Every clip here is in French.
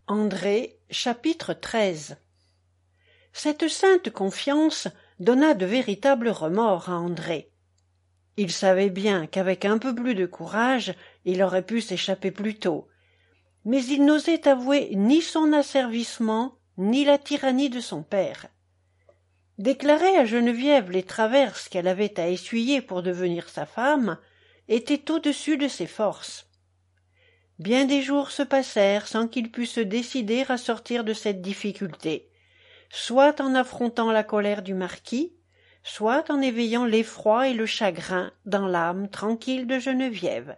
André, chapitre 13. Cette sainte confiance donna de véritables remords à André. Il savait bien qu'avec un peu plus de courage, il aurait pu s'échapper plus tôt, mais il n'osait avouer ni son asservissement, ni la tyrannie de son père. Déclarer à Geneviève les traverses qu'elle avait à essuyer pour devenir sa femme était au-dessus de ses forces. Bien des jours se passèrent sans qu'il pût se décider à sortir de cette difficulté, soit en affrontant la colère du marquis, soit en éveillant l'effroi et le chagrin dans l'âme tranquille de Geneviève.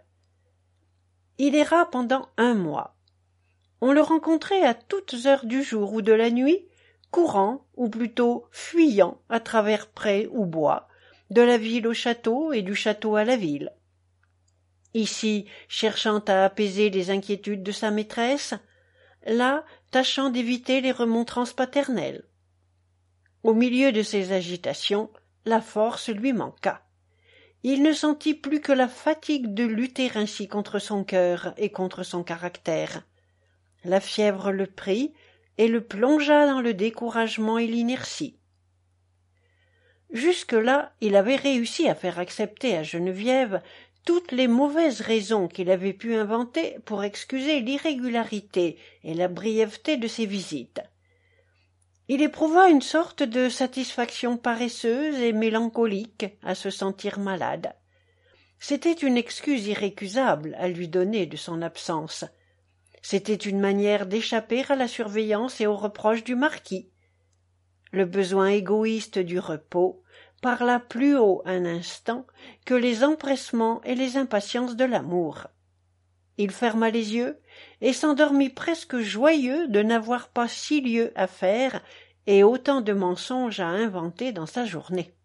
Il erra pendant 1 mois. On le rencontrait à toutes heures du jour ou de la nuit, courant, ou plutôt fuyant, à travers prés ou bois, de la ville au château et du château à la ville. Ici, cherchant à apaiser les inquiétudes de sa maîtresse, là, tâchant d'éviter les remontrances paternelles. Au milieu de ces agitations, la force lui manqua. Il ne sentit plus que la fatigue de lutter ainsi contre son cœur et contre son caractère. La fièvre le prit et le plongea dans le découragement et l'inertie. Jusque-là, il avait réussi à faire accepter à Geneviève toutes les mauvaises raisons qu'il avait pu inventer pour excuser l'irrégularité et la brièveté de ses visites. Il éprouva une sorte de satisfaction paresseuse et mélancolique à se sentir malade. C'était une excuse irrécusable à lui donner de son absence. C'était une manière d'échapper à la surveillance et aux reproches du marquis. Le besoin égoïste du repos parla plus haut un instant que les empressements et les impatiences de l'amour. Il ferma les yeux et s'endormit presque joyeux de n'avoir pas 6 lieues à faire et autant de mensonges à inventer dans sa journée.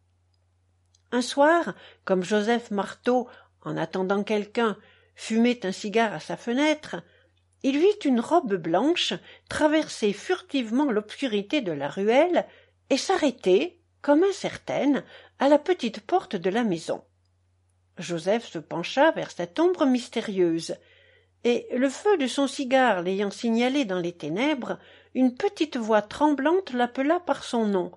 Un soir, comme Joseph Marteau, en attendant quelqu'un, fumait un cigare à sa fenêtre, il vit une robe blanche traverser furtivement l'obscurité de la ruelle et s'arrêter, comme incertaine, à la petite porte de la maison. Joseph se pencha vers cette ombre mystérieuse, et, le feu de son cigare l'ayant signalé dans les ténèbres, une petite voix tremblante l'appela par son nom.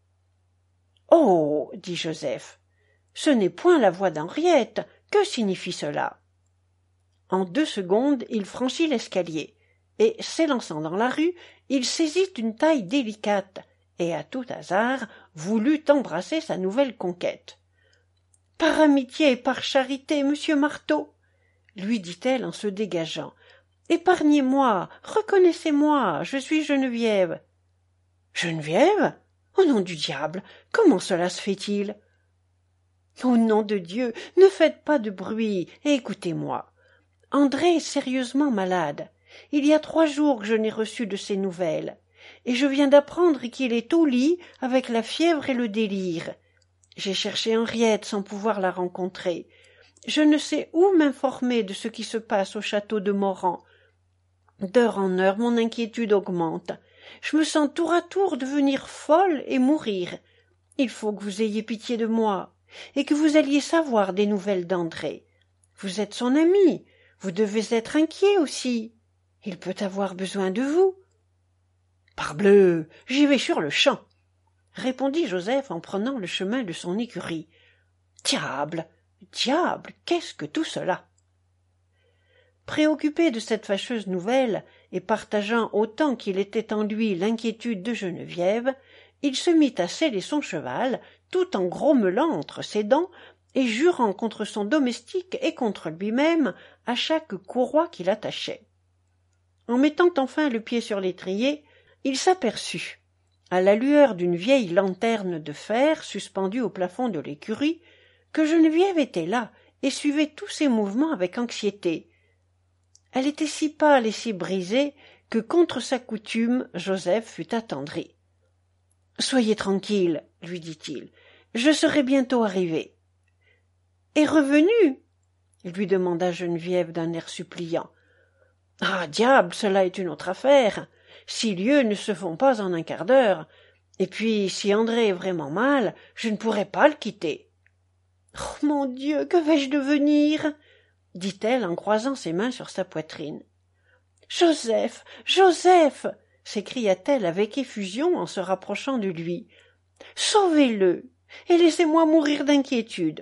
« Oh » dit Joseph, « ce n'est point la voix d'Henriette. Que signifie cela ?» En 2 secondes, il franchit l'escalier, et, s'élançant dans la rue, il saisit une taille délicate, et, à tout hasard, voulut embrasser sa nouvelle conquête. « Par amitié et par charité, monsieur Marteau, » lui dit-elle en se dégageant, « épargnez-moi, reconnaissez-moi, je suis Geneviève. »« Geneviève ? Au nom du diable, comment cela se fait-il ?»« Au nom de Dieu, ne faites pas de bruit et écoutez-moi. André est sérieusement malade. Il y a 3 jours que je n'ai reçu de ses nouvelles, et je viens d'apprendre qu'il est au lit avec la fièvre et le délire. J'ai cherché Henriette sans pouvoir la rencontrer. Je ne sais où m'informer de ce qui se passe au château de Morand. D'heure en heure, mon inquiétude augmente. Je me sens tour à tour devenir folle et mourir. Il faut que vous ayez pitié de moi, et que vous alliez savoir des nouvelles d'André. Vous êtes son ami, vous devez être inquiet aussi. Il peut avoir besoin de vous. « Parbleu, j'y vais sur-le-champ » répondit Joseph en prenant le chemin de son écurie. « Diable, diable, qu'est-ce que tout cela ?» Préoccupé de cette fâcheuse nouvelle, et partageant autant qu'il était en lui l'inquiétude de Geneviève, il se mit à seller son cheval, tout en grommelant entre ses dents, et jurant contre son domestique et contre lui-même à chaque courroie qu'il attachait. En mettant enfin le pied sur l'étrier, il s'aperçut, à la lueur d'une vieille lanterne de fer suspendue au plafond de l'écurie, que Geneviève était là et suivait tous ses mouvements avec anxiété. Elle était si pâle et si brisée que, contre sa coutume, Joseph fut attendri. « Soyez tranquille, » lui dit-il, « je serai bientôt arrivé. »« Est revenu ?» lui demanda Geneviève d'un air suppliant. « Ah, diable, cela est une autre affaire. 6 lieues ne se font pas en un quart d'heure. Et puis, si André est vraiment mal, je ne pourrai pas le quitter. »« Oh, mon Dieu, que vais-je devenir ?» dit-elle en croisant ses mains sur sa poitrine. Joseph, Joseph, s'écria-t-elle avec effusion en se rapprochant de lui. Sauvez-le, et laissez-moi mourir d'inquiétude.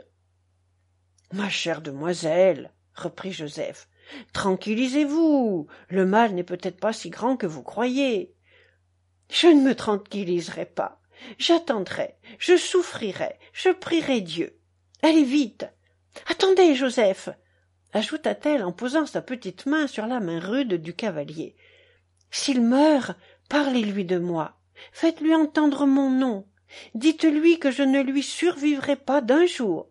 Ma chère demoiselle, reprit Joseph, tranquillisez-vous, le mal n'est peut-être pas si grand que vous croyez. Je ne me tranquilliserai pas, j'attendrai, je souffrirai, je prierai Dieu. Allez vite. Attendez, Joseph, ajouta-t-elle en posant sa petite main sur la main rude du cavalier. S'il meurt, parlez-lui de moi, faites-lui entendre mon nom, dites-lui que je ne lui survivrai pas d'un jour.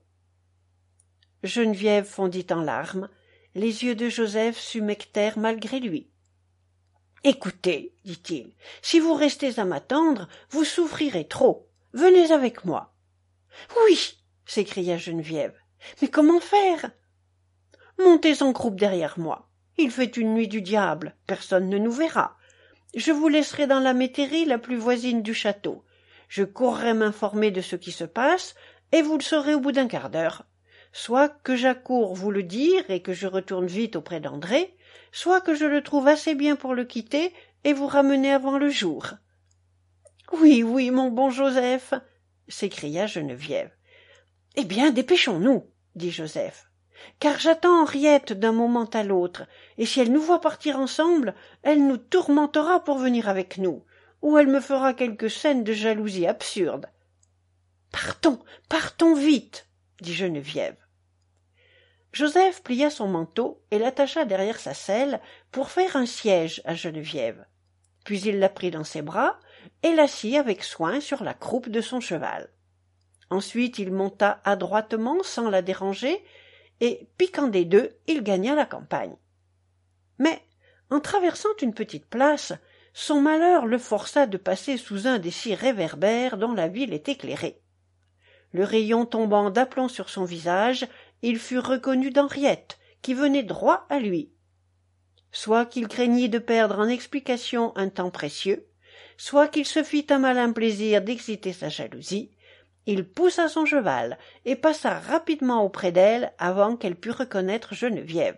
Geneviève fondit en larmes, les yeux de Joseph s'humectèrent malgré lui. Écoutez, dit-il, si vous restez à m'attendre, vous souffrirez trop. Venez avec moi. Oui, s'écria Geneviève. Mais comment faire? Montez en croupe derrière moi. Il fait une nuit du diable, personne ne nous verra. Je vous laisserai dans la métairie la plus voisine du château. Je courrai m'informer de ce qui se passe, et vous le saurez au bout d'un quart d'heure. Soit que j'accours vous le dire et que je retourne vite auprès d'André, soit que je le trouve assez bien pour le quitter et vous ramener avant le jour. Oui, oui, mon bon Joseph, s'écria Geneviève. Eh bien, dépêchons-nous, dit Joseph, car j'attends Henriette d'un moment à l'autre, et si elle nous voit partir ensemble, elle nous tourmentera pour venir avec nous, ou elle me fera quelque scène de jalousie absurde. Partons, partons vite, dit Geneviève. Joseph plia son manteau et l'attacha derrière sa selle pour faire un siège à Geneviève. Puis il la prit dans ses bras et l'assit avec soin sur la croupe de son cheval. Ensuite il monta adroitement sans la déranger, et, piquant des deux, il gagna la campagne. Mais, en traversant une petite place, son malheur le força de passer sous un des six réverbères dont la ville est éclairée. Le rayon tombant d'aplomb sur son visage, il fut reconnu d'Henriette, qui venait droit à lui. Soit qu'il craignît de perdre en explications un temps précieux, soit qu'il se fît un malin plaisir d'exciter sa jalousie, il poussa son cheval et passa rapidement auprès d'elle avant qu'elle pût reconnaître Geneviève.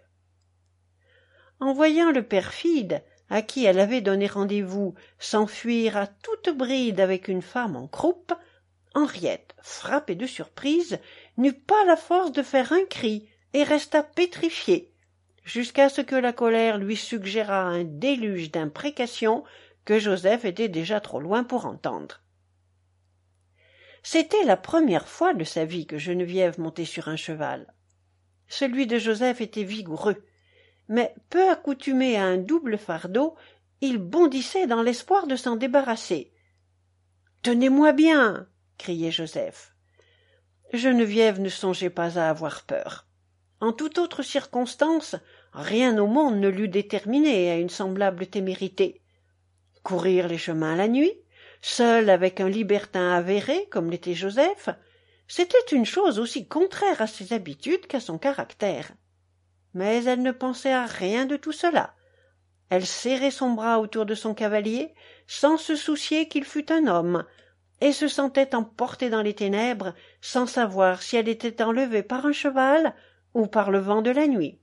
En voyant le perfide, à qui elle avait donné rendez-vous, s'enfuir à toute bride avec une femme en croupe, Henriette, frappée de surprise, n'eut pas la force de faire un cri et resta pétrifiée, jusqu'à ce que la colère lui suggérât un déluge d'imprécations que Joseph était déjà trop loin pour entendre. C'était la première fois de sa vie que Geneviève montait sur un cheval. Celui de Joseph était vigoureux, mais peu accoutumé à un double fardeau, il bondissait dans l'espoir de s'en débarrasser. « Tenez-moi bien !» criait Joseph. Geneviève ne songeait pas à avoir peur. En toute autre circonstance, rien au monde ne l'eût déterminée à une semblable témérité. Courir les chemins la nuit, seule avec un libertin avéré comme l'était Joseph, c'était une chose aussi contraire à ses habitudes qu'à son caractère. Mais elle ne pensait à rien de tout cela. Elle serrait son bras autour de son cavalier, sans se soucier qu'il fût un homme, et se sentait emportée dans les ténèbres, sans savoir si elle était enlevée par un cheval ou par le vent de la nuit.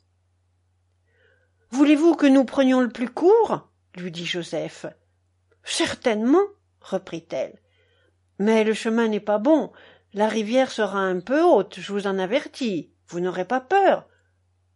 « Voulez-vous que nous prenions le plus court ?» lui dit Joseph. « Certainement, » reprit-elle. « Mais le chemin n'est pas bon, la rivière sera un peu haute, je vous en avertis, vous n'aurez pas peur. »« Non, »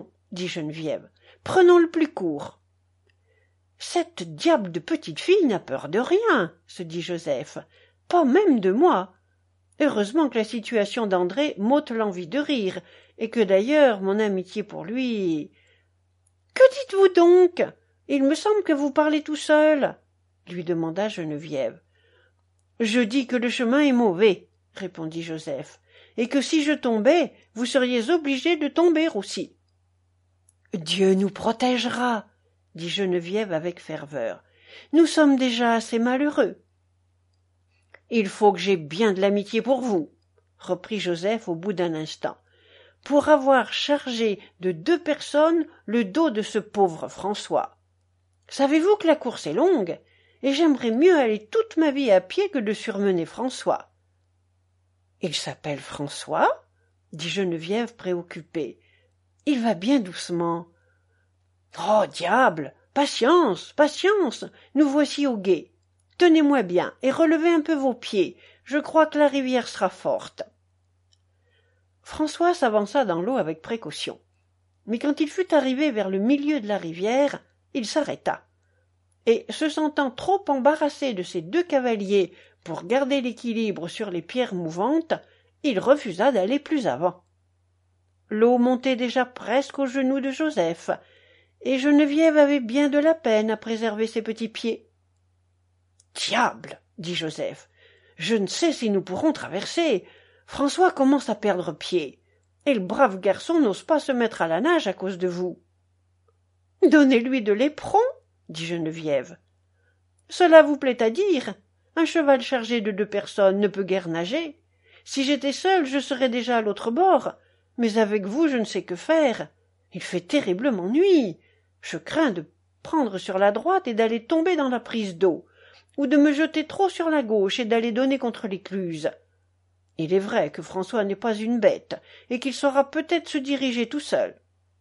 dit Geneviève, « prenons le plus court. »« Cette diable de petite fille n'a peur de rien, » se dit Joseph, « pas même de moi. Heureusement que la situation d'André m'ôte l'envie de rire, et que d'ailleurs mon amitié pour lui... »« Que dites-vous donc? Il me semble que vous parlez tout seul, » lui demanda Geneviève. « Je dis que le chemin est mauvais, » répondit Joseph, « et que si je tombais, vous seriez obligé de tomber aussi. »« Dieu nous protégera, » dit Geneviève avec ferveur. « Nous sommes déjà assez malheureux. »« Il faut que j'aie bien de l'amitié pour vous, » reprit Joseph au bout d'un instant, « pour avoir chargé de 2 personnes le dos de ce pauvre François. Savez-vous que la course est longue, et j'aimerais mieux aller toute ma vie à pied que de surmener François. »« Il s'appelle François ?» dit Geneviève préoccupée. « Il va bien doucement. »« Oh, diable, Patience, patience, nous voici au gué. Tenez-moi bien et relevez un peu vos pieds, je crois que la rivière sera forte. François s'avança dans l'eau avec précaution. Mais quand il fut arrivé vers le milieu de la rivière, il s'arrêta. Et, se sentant trop embarrassé de ses deux cavaliers pour garder l'équilibre sur les pierres mouvantes, il refusa d'aller plus avant. L'eau montait déjà presque aux genoux de Joseph, et Geneviève avait bien de la peine à préserver ses petits pieds. « Diable !» dit Joseph. « Je ne sais si nous pourrons traverser. François commence à perdre pied, et le brave garçon n'ose pas se mettre à la nage à cause de vous. »« Donnez-lui de l'éperon, » dit Geneviève. « Cela vous plaît à dire. Un cheval chargé de 2 personnes ne peut guère nager. Si j'étais seule, je serais déjà à l'autre bord, mais avec vous, je ne sais que faire. Il fait terriblement nuit. Je crains de prendre sur la droite et d'aller tomber dans la prise d'eau, ou de me jeter trop sur la gauche et d'aller donner contre l'écluse. Il est vrai que François n'est pas une bête, et qu'il saura peut-être se diriger tout seul. »«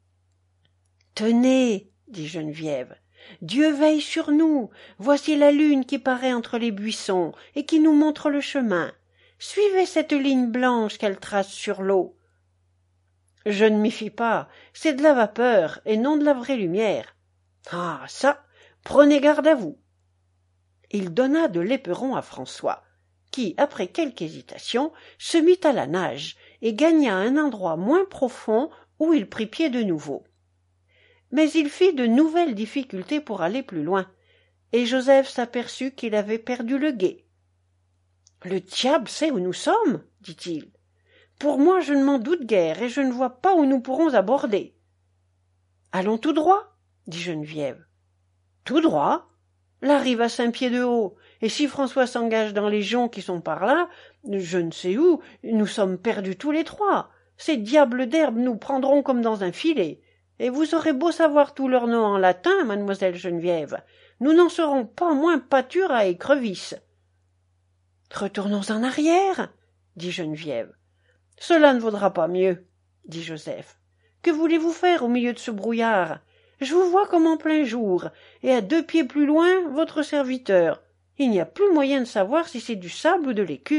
Tenez, dit Geneviève, Dieu veille sur nous. Voici la lune qui paraît entre les buissons et qui nous montre le chemin. Suivez cette ligne blanche qu'elle trace sur l'eau. »« Je ne m'y fie pas, c'est de la vapeur et non de la vraie lumière. »« Ah, ça, prenez garde à vous. » Il donna de l'éperon à François, qui, après quelque hésitation, se mit à la nage et gagna un endroit moins profond où il prit pied de nouveau. Mais il fit de nouvelles difficultés pour aller plus loin, et Joseph s'aperçut qu'il avait perdu le gué. « Le diable sait où nous sommes, dit-il. Pour moi, je ne m'en doute guère, et je ne vois pas où nous pourrons aborder. »« Allons tout droit, dit Geneviève. »« Tout droit ? La rive à 5 pieds de haut, et si François s'engage dans les joncs qui sont par là, je ne sais où, nous sommes perdus tous les 3. Ces diables d'herbes nous prendront comme dans un filet. Et vous aurez beau savoir tous leurs noms en latin, mademoiselle Geneviève, nous n'en serons pas moins pâtures à écrevisses. »« Retournons en arrière, dit Geneviève. »« Cela ne vaudra pas mieux, dit Joseph. Que voulez-vous faire au milieu de ce brouillard ? Je vous vois comme en plein jour, et à 2 pieds plus loin, votre serviteur. Il n'y a plus moyen de savoir si c'est du sable ou de l'écume. »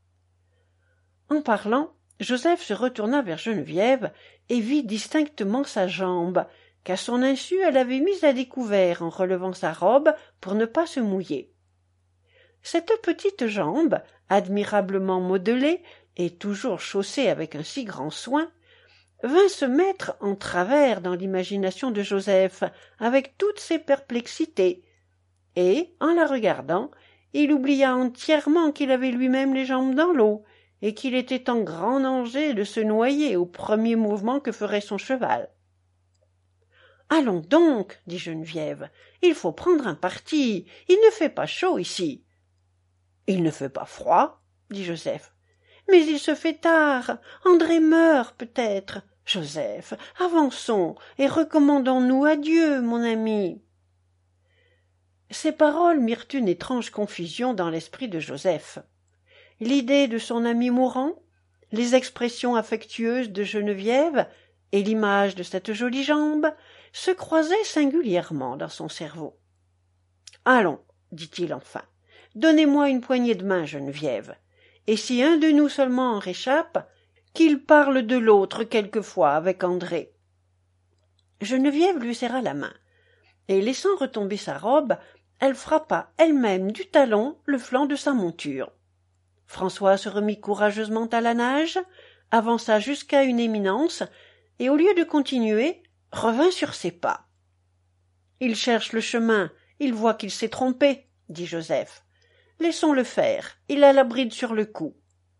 En parlant, Joseph se retourna vers Geneviève et vit distinctement sa jambe, qu'à son insu elle avait mise à découvert en relevant sa robe pour ne pas se mouiller. Cette petite jambe, admirablement modelée et toujours chaussée avec un si grand soin, vint se mettre en travers dans l'imagination de Joseph avec toutes ses perplexités, et, en la regardant, il oublia entièrement qu'il avait lui-même les jambes dans l'eau, et qu'il était en grand danger de se noyer au premier mouvement que ferait son cheval. « Allons donc, dit Geneviève, il faut prendre un parti, il ne fait pas chaud ici. »« Il ne fait pas froid, dit Joseph. »« Mais il se fait tard, André meurt peut-être. Joseph, avançons et recommandons-nous à Dieu, mon ami. » Ces paroles mirent une étrange confusion dans l'esprit de Joseph. L'idée de son ami mourant, les expressions affectueuses de Geneviève et l'image de cette jolie jambe se croisaient singulièrement dans son cerveau. « Allons, dit-il enfin, donnez-moi une poignée de main, Geneviève, et si un de nous seulement en réchappe, qu'il parle de l'autre quelquefois avec André. » Geneviève lui serra la main, et laissant retomber sa robe, elle frappa elle-même du talon le flanc de sa monture. François se remit courageusement à la nage, avança jusqu'à une éminence, et au lieu de continuer, revint sur ses pas. « Il cherche le chemin, il voit qu'il s'est trompé, » dit Joseph. « Laissons-le faire, il a la bride sur le cou. »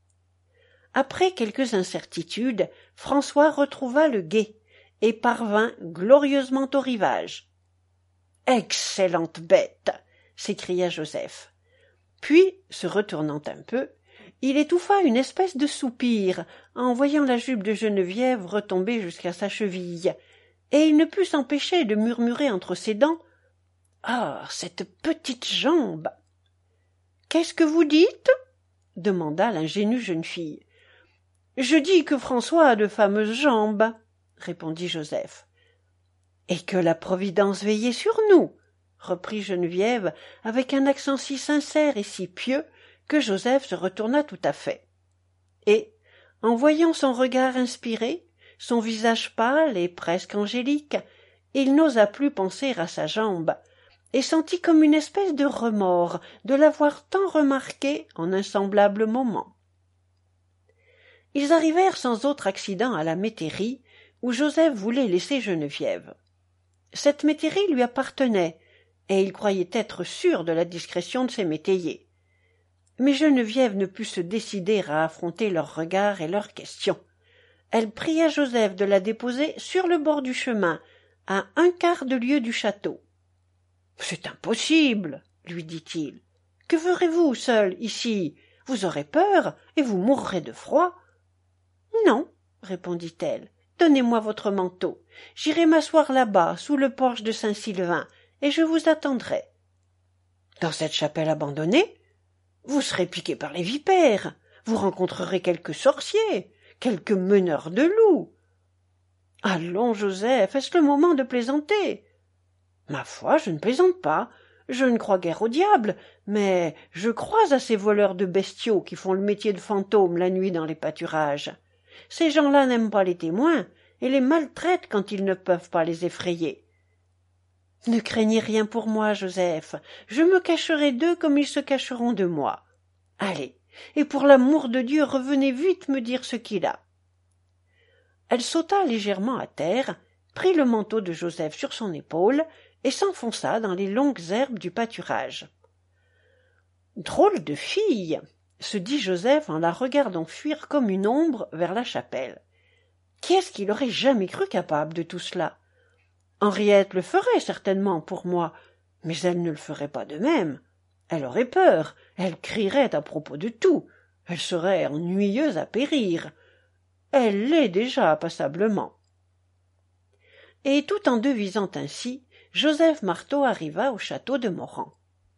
Après quelques incertitudes, François retrouva le gué et parvint glorieusement au rivage. « Excellente bête !» s'écria Joseph. Puis, se retournant un peu, il étouffa une espèce de soupir en voyant la jupe de Geneviève retomber jusqu'à sa cheville, et il ne put s'empêcher de murmurer entre ses dents « Ah, cette petite jambe !»« Qu'est-ce que vous dites ?» demanda l'ingénue jeune fille. « Je dis que François a de fameuses jambes, » répondit Joseph. Et que la Providence veillait sur nous, reprit Geneviève avec un accent si sincère et si pieux que Joseph se retourna tout à fait. Et, en voyant son regard inspiré, son visage pâle et presque angélique, il n'osa plus penser à sa jambe, et sentit comme une espèce de remords de l'avoir tant remarqué en un semblable moment. Ils arrivèrent sans autre accident à la métairie, où Joseph voulait laisser Geneviève. Cette métairie lui appartenait, et il croyait être sûr de la discrétion de ses métayers. Mais Geneviève ne put se décider à affronter leurs regards et leurs questions. Elle pria Joseph de la déposer sur le bord du chemin, à 1/4 de lieue du château. « C'est impossible, lui dit-il. « Que ferez-vous seul ici? Vous aurez peur et vous mourrez de froid. »« Non, répondit-elle. Donnez-moi votre manteau. J'irai m'asseoir là-bas, sous le porche de Saint-Sylvain, et je vous attendrai. »« Dans cette chapelle abandonnée? Vous serez piqué par les vipères. Vous rencontrerez quelques sorciers, quelques meneurs de loups. »« Allons, Joseph, est-ce le moment de plaisanter? »« Ma foi, je ne plaisante pas. Je ne crois guère au diable, mais je crois à ces voleurs de bestiaux qui font le métier de fantômes la nuit dans les pâturages. Ces gens-là n'aiment pas les témoins et les maltraitent quand ils ne peuvent pas les effrayer. Ne craignez rien pour moi, Joseph. Je me cacherai d'eux comme ils se cacheront de moi. Allez, et pour l'amour de Dieu, revenez vite me dire ce qu'il a. » Elle sauta légèrement à terre, prit le manteau de Joseph sur son épaule et s'enfonça dans les longues herbes du pâturage. « Drôle de fille !» se dit Joseph en la regardant fuir comme une ombre vers la chapelle. Qui est-ce qui l'aurait jamais cru capable de tout cela? Henriette le ferait certainement pour moi, mais elle ne le ferait pas de même. Elle aurait peur, elle crierait à propos de tout, elle serait ennuyeuse à périr. Elle l'est déjà passablement. Et tout en devisant ainsi, Joseph Marteau arriva au château de Moran.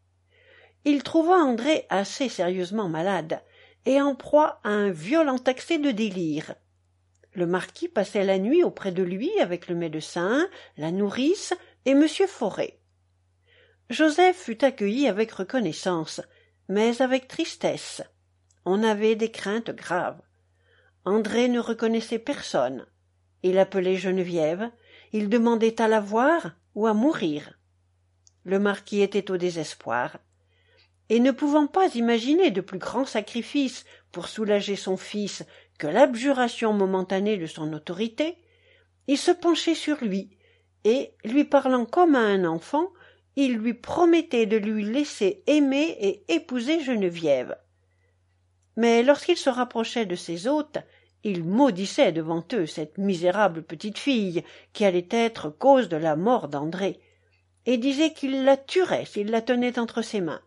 Il trouva André assez sérieusement malade et en proie à un violent accès de délire. Le marquis passait la nuit auprès de lui avec le médecin, la nourrice et M. Forêt. Joseph fut accueilli avec reconnaissance, mais avec tristesse. On avait des craintes graves. André ne reconnaissait personne. Il appelait Geneviève, il demandait à la voir ou à mourir. Le marquis était au désespoir. Et ne pouvant pas imaginer de plus grand sacrifice pour soulager son fils que l'abjuration momentanée de son autorité, il se penchait sur lui, et, lui parlant comme à un enfant, il lui promettait de lui laisser aimer et épouser Geneviève. Mais lorsqu'il se rapprochait de ses hôtes, il maudissait devant eux cette misérable petite fille qui allait être cause de la mort d'André, et disait qu'il la tuerait s'il la tenait entre ses mains.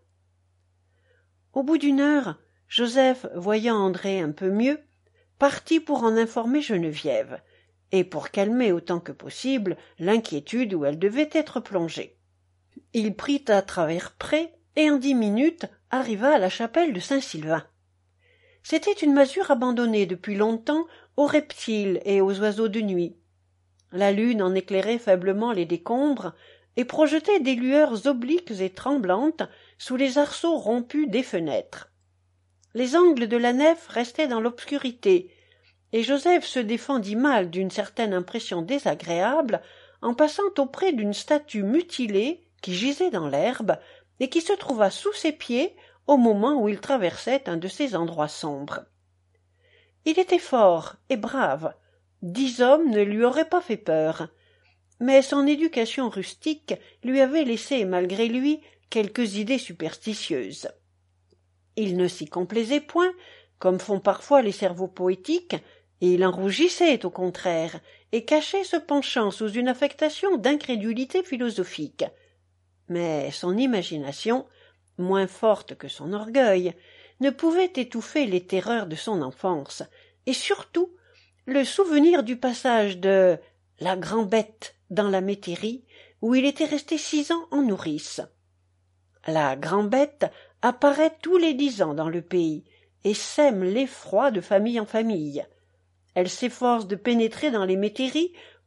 Au bout d'une heure, Joseph, voyant André un peu mieux, partit pour en informer Geneviève, et pour calmer autant que possible l'inquiétude où elle devait être plongée. Il prit à travers prés, et en 10 minutes arriva à la chapelle de Saint-Sylvain. C'était une masure abandonnée depuis longtemps aux reptiles et aux oiseaux de nuit. La lune en éclairait faiblement les décombres, et projetait des lueurs obliques et tremblantes sous les arceaux rompus des fenêtres. Les angles de la nef restaient dans l'obscurité, et Joseph se défendit mal d'une certaine impression désagréable en passant auprès d'une statue mutilée qui gisait dans l'herbe et qui se trouva sous ses pieds au moment où il traversait un de ces endroits sombres. Il était fort et brave. 10 hommes ne lui auraient pas fait peur, mais son éducation rustique lui avait laissé malgré lui quelques idées superstitieuses. Il ne s'y complaisait point, comme font parfois les cerveaux poétiques, et il en rougissait au contraire, et cachait ce penchant sous une affectation d'incrédulité philosophique. Mais son imagination, moins forte que son orgueil, ne pouvait étouffer les terreurs de son enfance, et surtout le souvenir du passage de la Grand-Bête dans la métairie, où il était resté 6 ans en nourrice. La Grand-Bête apparaît tous les 10 ans dans le pays, et sème l'effroi de famille en famille. Elle s'efforce de pénétrer dans les métairies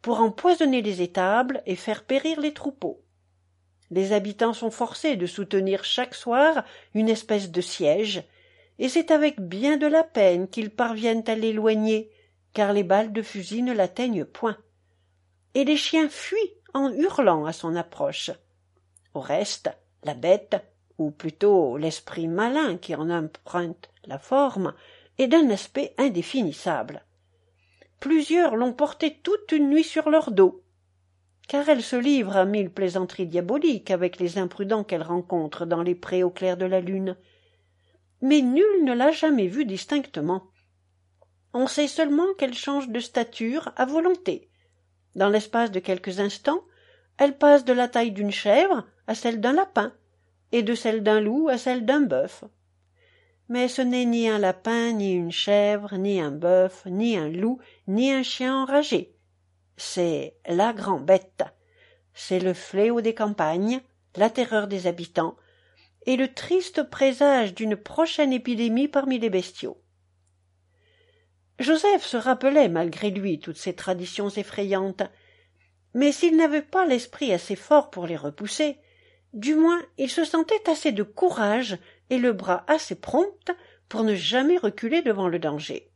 pour empoisonner les étables et faire périr les troupeaux. Les habitants sont forcés de soutenir chaque soir une espèce de siège, et c'est avec bien de la peine qu'ils parviennent à l'éloigner, car les balles de fusil ne l'atteignent point. Et les chiens fuient en hurlant à son approche. Au reste, la bête, ou plutôt l'esprit malin qui en emprunte la forme, est d'un aspect indéfinissable. Plusieurs l'ont portée toute une nuit sur leur dos, car elle se livre à 1000 plaisanteries diaboliques avec les imprudents qu'elle rencontre dans les prés au clair de la lune. Mais nul ne l'a jamais vue distinctement. On sait seulement qu'elle change de stature à volonté. Dans l'espace de quelques instants, elle passe de la taille d'une chèvre à celle d'un lapin, et de celle d'un loup à celle d'un bœuf. Mais ce n'est ni un lapin, ni une chèvre, ni un bœuf, ni un loup, ni un chien enragé. C'est la grand-bête. C'est le fléau des campagnes, la terreur des habitants, et le triste présage d'une prochaine épidémie parmi les bestiaux. Joseph se rappelait malgré lui toutes ces traditions effrayantes, mais s'il n'avait pas l'esprit assez fort pour les repousser, du moins il se sentait assez de courage et le bras assez prompt pour ne jamais reculer devant le danger.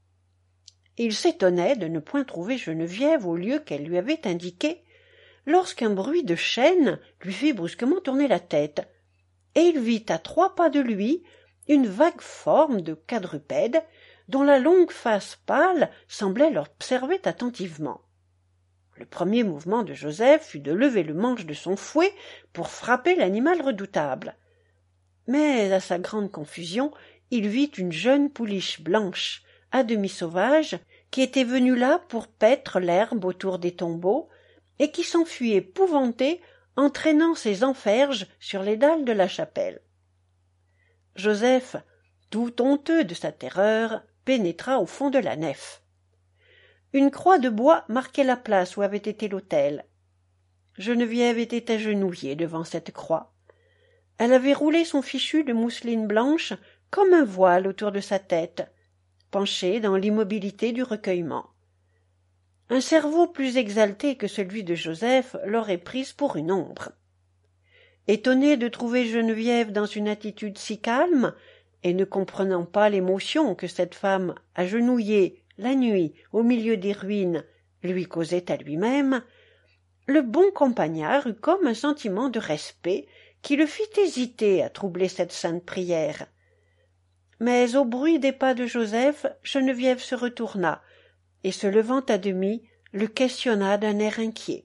Il s'étonnait de ne point trouver Geneviève au lieu qu'elle lui avait indiqué, lorsqu'un bruit de chaîne lui fit brusquement tourner la tête, et il vit à 3 pas de lui une vague forme de quadrupède dont la longue face pâle semblait l'observer attentivement. Le premier mouvement de Joseph fut de lever le manche de son fouet pour frapper l'animal redoutable. Mais à sa grande confusion, il vit une jeune pouliche blanche, à demi sauvage, qui était venue là pour paître l'herbe autour des tombeaux, et qui s'enfuit épouvantée en traînant ses enferges sur les dalles de la chapelle. Joseph, tout honteux de sa terreur, pénétra au fond de la nef. Une croix de bois marquait la place où avait été l'autel. Geneviève était agenouillée devant cette croix. Elle avait roulé son fichu de mousseline blanche comme un voile autour de sa tête, penchée dans l'immobilité du recueillement. Un cerveau plus exalté que celui de Joseph l'aurait prise pour une ombre. Étonné de trouver Geneviève dans une attitude si calme, et ne comprenant pas l'émotion que cette femme agenouillée la nuit au milieu des ruines lui causait à lui-même, le bon campagnard eut comme un sentiment de respect qui le fit hésiter à troubler cette sainte prière. Mais au bruit des pas de Joseph, Geneviève se retourna, et se levant à demi, le questionna d'un air inquiet.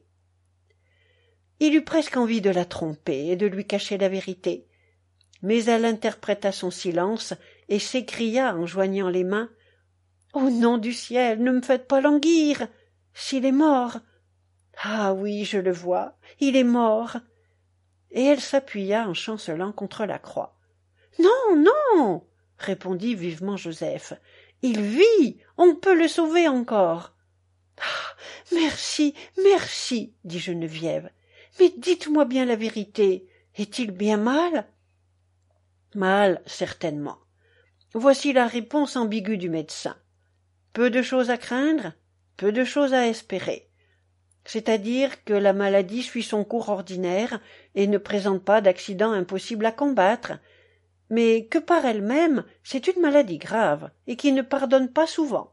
Il eut presque envie de la tromper et de lui cacher la vérité, mais elle interpréta son silence et s'écria en joignant les mains: « Au nom du ciel, ne me faites pas languir! S'il est mort! Ah oui, je le vois, il est mort! » Et elle s'appuya en chancelant contre la croix. « Non, non !» répondit vivement Joseph. « Il vit, on peut le sauver encore. »« Ah, merci, merci, dit Geneviève. Mais dites-moi bien la vérité, est-il bien mal? » Mal, certainement. Voici la réponse ambiguë du médecin. Peu de choses à craindre, peu de choses à espérer. C'est-à-dire que la maladie suit son cours ordinaire et ne présente pas d'accident impossible à combattre, mais que par elle-même c'est une maladie grave et qui ne pardonne pas souvent.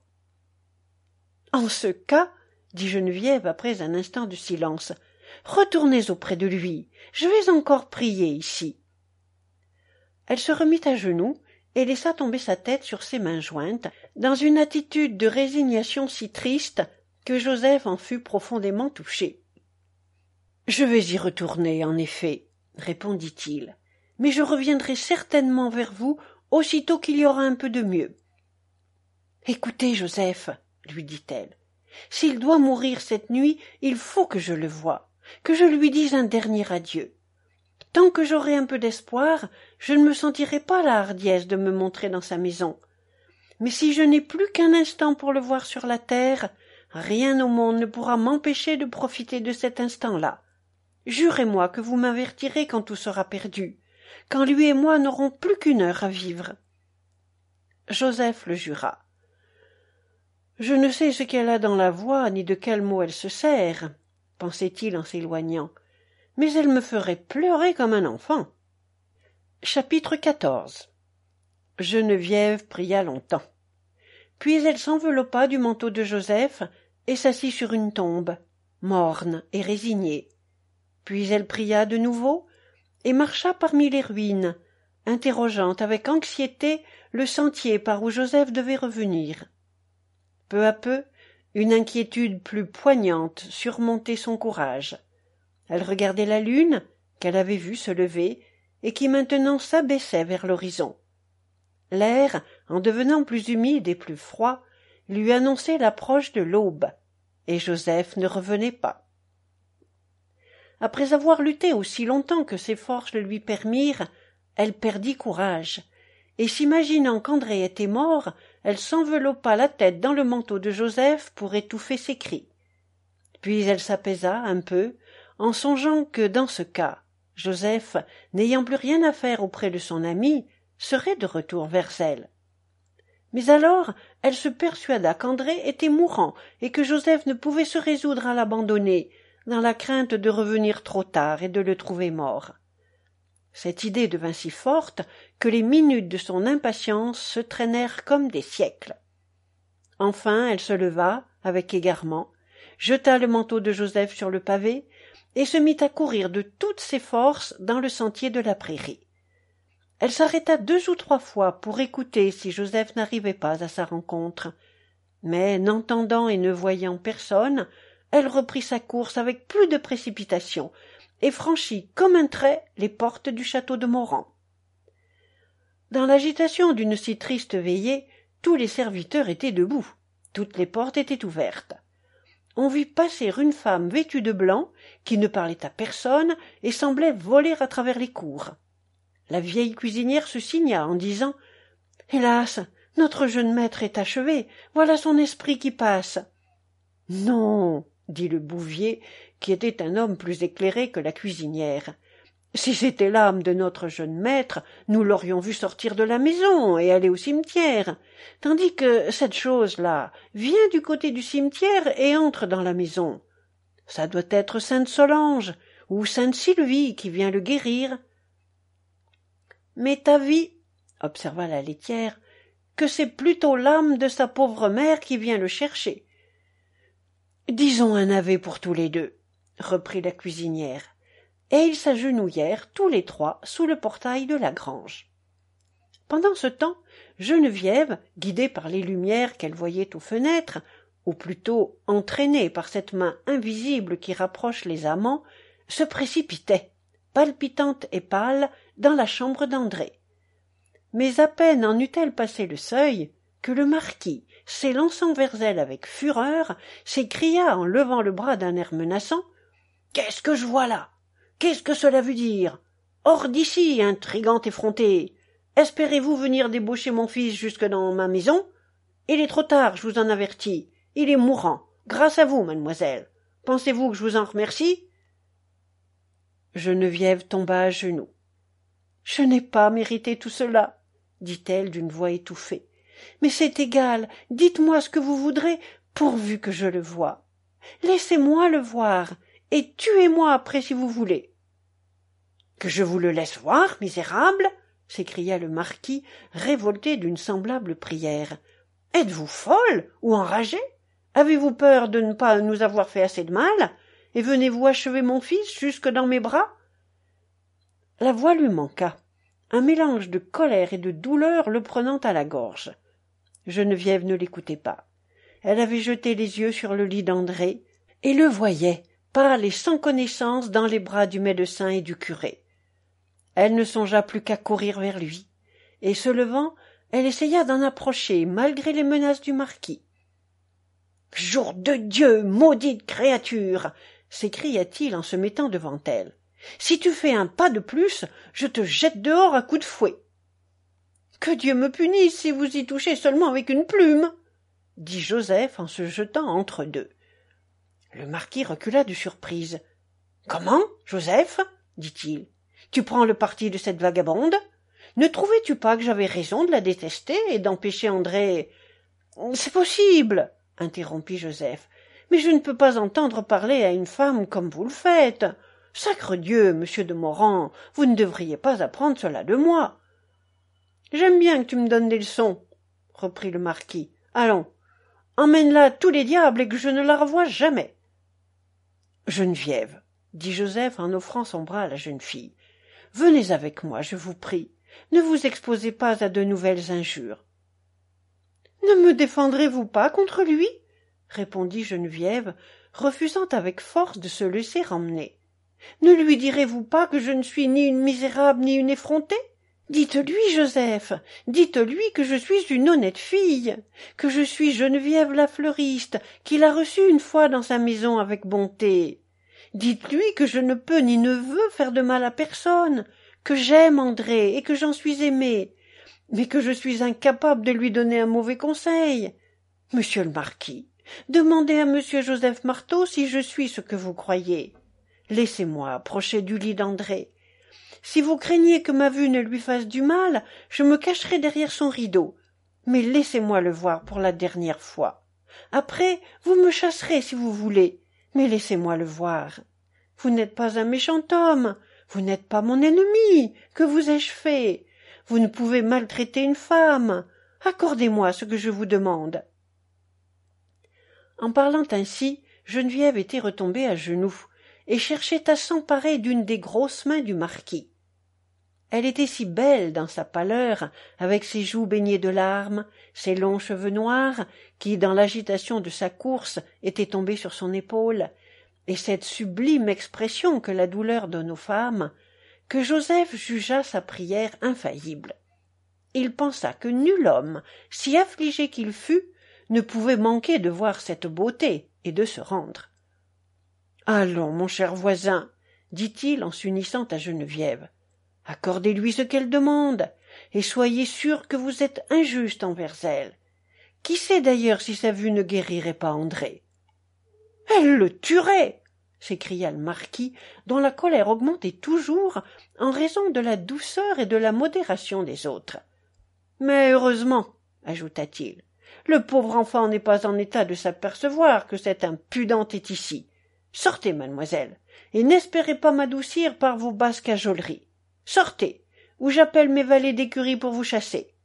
En ce cas, dit Geneviève après un instant de silence, retournez auprès de lui, je vais encore prier ici. Elle se remit à genoux et laissa tomber sa tête sur ses mains jointes, dans une attitude de résignation si triste que Joseph en fut profondément touché. « Je vais y retourner, en effet, » répondit-il, « mais je reviendrai certainement vers vous aussitôt qu'il y aura un peu de mieux. »« Écoutez, Joseph, » lui dit-elle, « s'il doit mourir cette nuit, il faut que je le voie, que je lui dise un dernier adieu. Tant que j'aurai un peu d'espoir, je ne me sentirai pas la hardiesse de me montrer dans sa maison. Mais si je n'ai plus qu'un instant pour le voir sur la terre, rien au monde ne pourra m'empêcher de profiter de cet instant-là. Jurez-moi que vous m'avertirez quand tout sera perdu, quand lui et moi n'aurons plus qu'une heure à vivre. » Joseph le jura. Je ne sais ce qu'elle a dans la voix, ni de quel mot elle se sert, pensait-il en s'éloignant, mais elle me ferait pleurer comme un enfant. Chapitre 14. Geneviève pria longtemps. Puis elle s'enveloppa du manteau de Joseph et s'assit sur une tombe, morne et résignée. Puis elle pria de nouveau et marcha parmi les ruines, interrogeant avec anxiété le sentier par où Joseph devait revenir. Peu à peu, une inquiétude plus poignante surmontait son courage. Elle regardait la lune, qu'elle avait vue se lever, et qui maintenant s'abaissait vers l'horizon. L'air, en devenant plus humide et plus froid, lui annonçait l'approche de l'aube, et Joseph ne revenait pas. Après avoir lutté aussi longtemps que ses forces le lui permirent, elle perdit courage, et s'imaginant qu'André était mort, elle s'enveloppa la tête dans le manteau de Joseph pour étouffer ses cris. Puis elle s'apaisa un peu, en songeant que, dans ce cas, Joseph, n'ayant plus rien à faire auprès de son ami, serait de retour vers elle. Mais alors elle se persuada qu'André était mourant et que Joseph ne pouvait se résoudre à l'abandonner, dans la crainte de revenir trop tard et de le trouver mort. Cette idée devint si forte que les minutes de son impatience se traînèrent comme des siècles. Enfin elle se leva, avec égarement, jeta le manteau de Joseph sur le pavé, et se mit à courir de toutes ses forces dans le sentier de la prairie. Elle s'arrêta 2 ou 3 fois pour écouter si Joseph n'arrivait pas à sa rencontre, mais n'entendant et ne voyant personne, elle reprit sa course avec plus de précipitation, et franchit comme un trait les portes du château de Moran. Dans l'agitation d'une si triste veillée, tous les serviteurs étaient debout, toutes les portes étaient ouvertes. On vit passer une femme vêtue de blanc, qui ne parlait à personne et semblait voler à travers les cours. La vieille cuisinière se signa en disant « Hélas, notre jeune maître est achevé, voilà son esprit qui passe. »« Non, » dit le bouvier, qui était un homme plus éclairé que la cuisinière. « Si c'était l'âme de notre jeune maître, nous l'aurions vu sortir de la maison et aller au cimetière, tandis que cette chose-là vient du côté du cimetière et entre dans la maison. Ça doit être Sainte Solange ou Sainte Sylvie qui vient le guérir. » « Mais t'avis, observa la laitière, que c'est plutôt l'âme de sa pauvre mère qui vient le chercher. »« Disons un ave pour tous les deux, » reprit la cuisinière, et ils s'agenouillèrent tous les 3 sous le portail de la grange. Pendant ce temps, Geneviève, guidée par les lumières qu'elle voyait aux fenêtres, ou plutôt entraînée par cette main invisible qui rapproche les amants, se précipitait, palpitante et pâle, dans la chambre d'André. Mais à peine en eut-elle passé le seuil, que le marquis, s'élançant vers elle avec fureur, s'écria en levant le bras d'un air menaçant « Qu'est-ce que je vois là? Qu'est-ce que cela veut dire? Hors d'ici, intrigante effrontée! Espérez-vous venir débaucher mon fils jusque dans ma maison? Il est trop tard, je vous en avertis. Il est mourant, grâce à vous, mademoiselle. Pensez-vous que je vous en remercie? » Geneviève tomba à genoux. « Je n'ai pas mérité tout cela, » dit-elle d'une voix étouffée. « Mais c'est égal, dites-moi ce que vous voudrez, pourvu que je le voie. Laissez-moi le voir, et tuez-moi après si vous voulez. »« Que je vous le laisse voir, misérable !» s'écria le marquis, révolté d'une semblable prière. « Êtes-vous folle ou enragée? Avez-vous peur de ne pas nous avoir fait assez de mal? Et venez-vous achever mon fils jusque dans mes bras ?» La voix lui manqua, un mélange de colère et de douleur le prenant à la gorge. Geneviève ne l'écoutait pas. Elle avait jeté les yeux sur le lit d'André et le voyait, pâle et sans connaissance, dans les bras du médecin et du curé. Elle ne songea plus qu'à courir vers lui, et se levant, elle essaya d'en approcher malgré les menaces du marquis. « Jour de Dieu, maudite créature !» s'écria-t-il en se mettant devant elle. « Si tu fais un pas de plus, je te jette dehors à coups de fouet. »« Que Dieu me punisse si vous y touchez seulement avec une plume !» dit Joseph en se jetant entre deux. Le marquis recula de surprise. « Comment, Joseph ?» dit-il. « Tu prends le parti de cette vagabonde? Ne trouvais-tu pas que j'avais raison de la détester et d'empêcher André… »« C'est possible !» interrompit Joseph. Mais je ne peux pas entendre parler à une femme comme vous le faites. Sacre Dieu, monsieur de Moran, vous ne devriez pas apprendre cela de moi. J'aime bien que tu me donnes des leçons, reprit le marquis. Allons, emmène-la tous les diables et que je ne la revoie jamais. Geneviève, dit Joseph en offrant son bras à la jeune fille, venez avec moi, je vous prie. Ne vous exposez pas à de nouvelles injures. Ne me défendrez-vous pas contre lui? Répondit Geneviève, refusant avec force de se laisser emmener. Ne lui direz-vous pas que je ne suis ni une misérable ni une effrontée? Dites-lui, Joseph, dites-lui que je suis une honnête fille, que je suis Geneviève la fleuriste, qu'il a reçue une fois dans sa maison avec bonté. Dites-lui que je ne peux ni ne veux faire de mal à personne, que j'aime André et que j'en suis aimée, mais que je suis incapable de lui donner un mauvais conseil. Monsieur le marquis, demandez à monsieur Joseph Marteau si je suis ce que vous croyez. Laissez-moi approcher du lit d'André. Si vous craignez que ma vue ne lui fasse du mal, je me cacherai derrière son rideau. Mais laissez-moi le voir pour la dernière fois. Après, vous me chasserez si vous voulez, mais laissez-moi le voir. Vous n'êtes pas un méchant homme, vous n'êtes pas mon ennemi, que vous ai-je fait? Vous ne pouvez maltraiter une femme. Accordez-moi ce que je vous demande. En parlant ainsi, Geneviève était retombée à genoux et cherchait à s'emparer d'une des grosses mains du marquis. Elle était si belle dans sa pâleur, avec ses joues baignées de larmes, ses longs cheveux noirs, qui, dans l'agitation de sa course, étaient tombés sur son épaule, et cette sublime expression que la douleur donne aux femmes, que Joseph jugea sa prière infaillible. Il pensa que nul homme, si affligé qu'il fût, ne pouvait manquer de voir cette beauté et de se rendre. « Allons, mon cher voisin, dit-il en s'unissant à Geneviève, accordez-lui ce qu'elle demande, et soyez sûr que vous êtes injuste envers elle. Qui sait d'ailleurs si sa vue ne guérirait pas André? Elle le tuerait! S'écria le marquis, dont la colère augmentait toujours en raison de la douceur et de la modération des autres. Mais heureusement, ajouta-t-il, le pauvre enfant n'est pas en état de s'apercevoir que cette impudente est ici. Sortez, mademoiselle, et n'espérez pas m'adoucir par vos basses cajoleries. Sortez, ou j'appelle mes valets d'écurie pour vous chasser.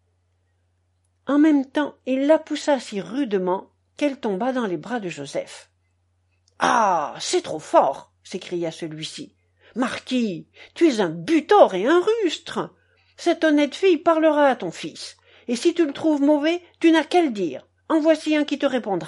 En même temps, il la poussa si rudement qu'elle tomba dans les bras de Joseph. « Ah, c'est trop fort !» s'écria celui-ci. « Marquis, tu es un butor et un rustre. Cette honnête fille parlera à ton fils, et si tu le trouves mauvais, tu n'as qu'à le dire. En voici un qui te répondra. »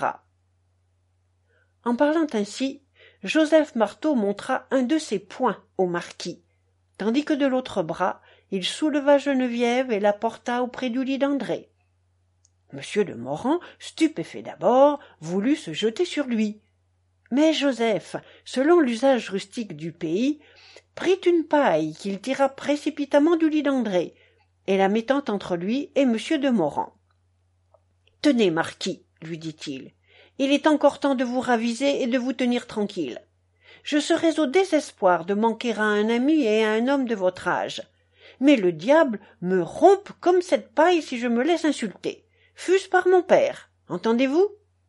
En parlant ainsi, Joseph Marteau montra un de ses poings au marquis, tandis que de l'autre bras, il souleva Geneviève et la porta auprès du lit d'André. Monsieur de Moran, stupéfait d'abord, voulut se jeter sur lui. Mais Joseph, selon l'usage rustique du pays, prit une paille qu'il tira précipitamment du lit d'André, et la mettant entre lui et monsieur de Moran. « Tenez, marquis, lui dit-il, il est encore temps de vous raviser et de vous tenir tranquille. Je serais au désespoir de manquer à un ami et à un homme de votre âge. Mais le diable me rompe comme cette paille si je me laisse insulter, fût-ce par mon père. Entendez-vous? »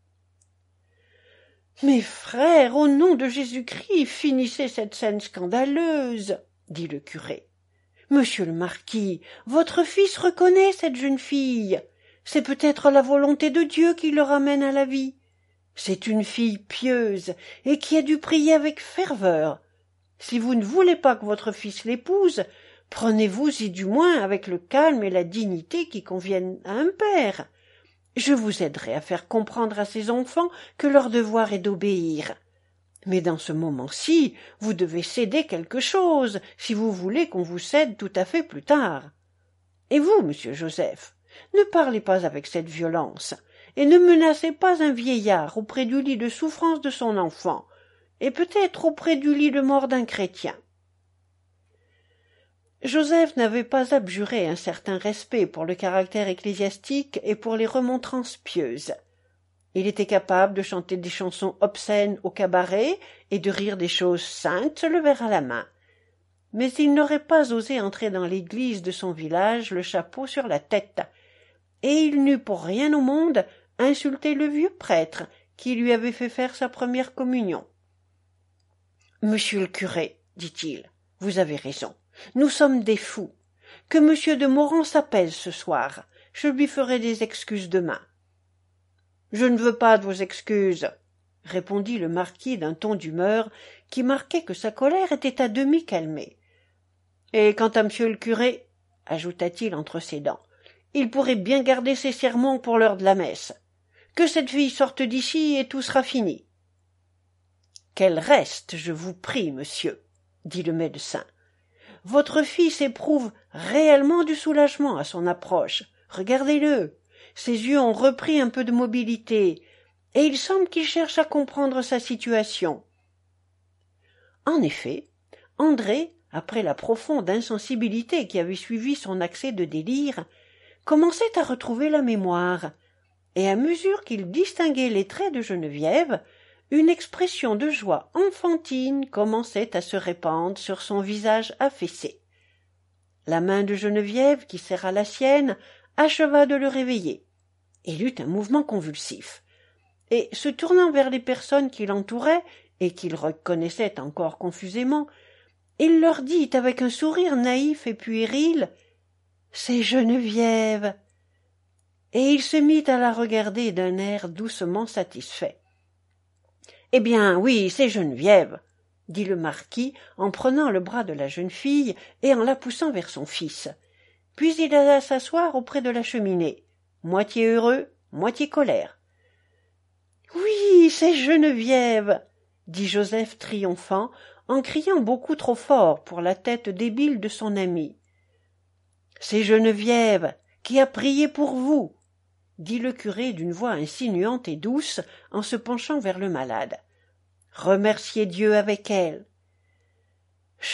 « Mes frères, au nom de Jésus-Christ, finissez cette scène scandaleuse, dit le curé. Monsieur le marquis, votre fils reconnaît cette jeune fille. C'est peut-être la volonté de Dieu qui le ramène à la vie. C'est une fille pieuse et qui a dû prier avec ferveur. Si vous ne voulez pas que votre fils l'épouse, prenez-vous-y du moins avec le calme et la dignité qui conviennent à un père. Je vous aiderai à faire comprendre à ces enfants que leur devoir est d'obéir. Mais dans ce moment-ci, vous devez céder quelque chose, si vous voulez qu'on vous cède tout à fait plus tard. Et vous, monsieur Joseph, ne parlez pas avec cette violence, et ne menacez pas un vieillard auprès du lit de souffrance de son enfant, et peut-être auprès du lit de mort d'un chrétien. Joseph n'avait pas abjuré un certain respect pour le caractère ecclésiastique et pour les remontrances pieuses. Il était capable de chanter des chansons obscènes au cabaret et de rire des choses saintes, le verre à la main. Mais il n'aurait pas osé entrer dans l'église de son village le chapeau sur la tête, et il n'eut pour rien au monde insulter le vieux prêtre qui lui avait fait faire sa première communion. « Monsieur le curé, dit-il, vous avez raison, nous sommes des fous. Que monsieur de Moran s'appelle ce soir, je lui ferai des excuses demain. »« Je ne veux pas de vos excuses, » répondit le marquis d'un ton d'humeur qui marquait que sa colère était à demi calmée. « Et quant à monsieur le curé, ajouta-t-il entre ses dents, il pourrait bien garder ses sermons pour l'heure de la messe. Que cette fille sorte d'ici et tout sera fini. »« Qu'elle reste, je vous prie, monsieur, dit le médecin. Votre fils éprouve réellement du soulagement à son approche. Regardez-le, ses yeux ont repris un peu de mobilité, et il semble qu'il cherche à comprendre sa situation. » En effet, André, après la profonde insensibilité qui avait suivi son accès de délire, commençait à retrouver la mémoire, et à mesure qu'il distinguait les traits de Geneviève, une expression de joie enfantine commençait à se répandre sur son visage affaissé. La main de Geneviève, qui serra la sienne, acheva de le réveiller. Il eut un mouvement convulsif, et, se tournant vers les personnes qui l'entouraient et qu'il reconnaissait encore confusément, il leur dit avec un sourire naïf et puéril « C'est Geneviève !» Et il se mit à la regarder d'un air doucement satisfait. « Eh bien, oui, c'est Geneviève, » dit le marquis en prenant le bras de la jeune fille et en la poussant vers son fils. Puis il alla s'asseoir auprès de la cheminée, moitié heureux, moitié colère. « Oui, c'est Geneviève !» dit Joseph triomphant, en criant beaucoup trop fort pour la tête débile de son ami. « C'est Geneviève qui a prié pour vous !» dit le curé d'une voix insinuante et douce en se penchant vers le malade. « Remerciez Dieu avec elle. »« Geneviève !»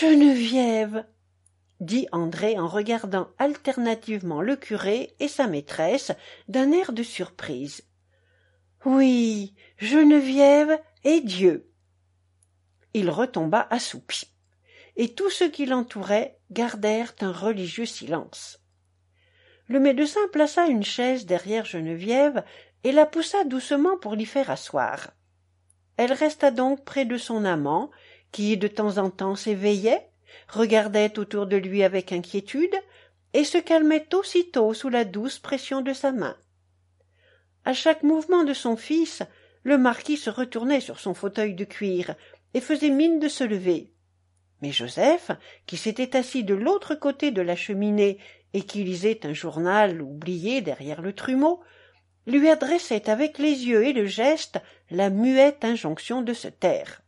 dit André en regardant alternativement le curé et sa maîtresse d'un air de surprise. « Oui, Geneviève et Dieu !» Il retomba assoupi, et tous ceux qui l'entouraient gardèrent un religieux silence. Le médecin plaça une chaise derrière Geneviève et la poussa doucement pour l'y faire asseoir. Elle resta donc près de son amant, qui de temps en temps s'éveillait, regardait autour de lui avec inquiétude et se calmait aussitôt sous la douce pression de sa main. À chaque mouvement de son fils, le marquis se retournait sur son fauteuil de cuir et faisait mine de se lever. Mais Joseph, qui s'était assis de l'autre côté de la cheminée et qui lisait un journal oublié derrière le trumeau, lui adressait avec les yeux et le geste la muette injonction de se taire.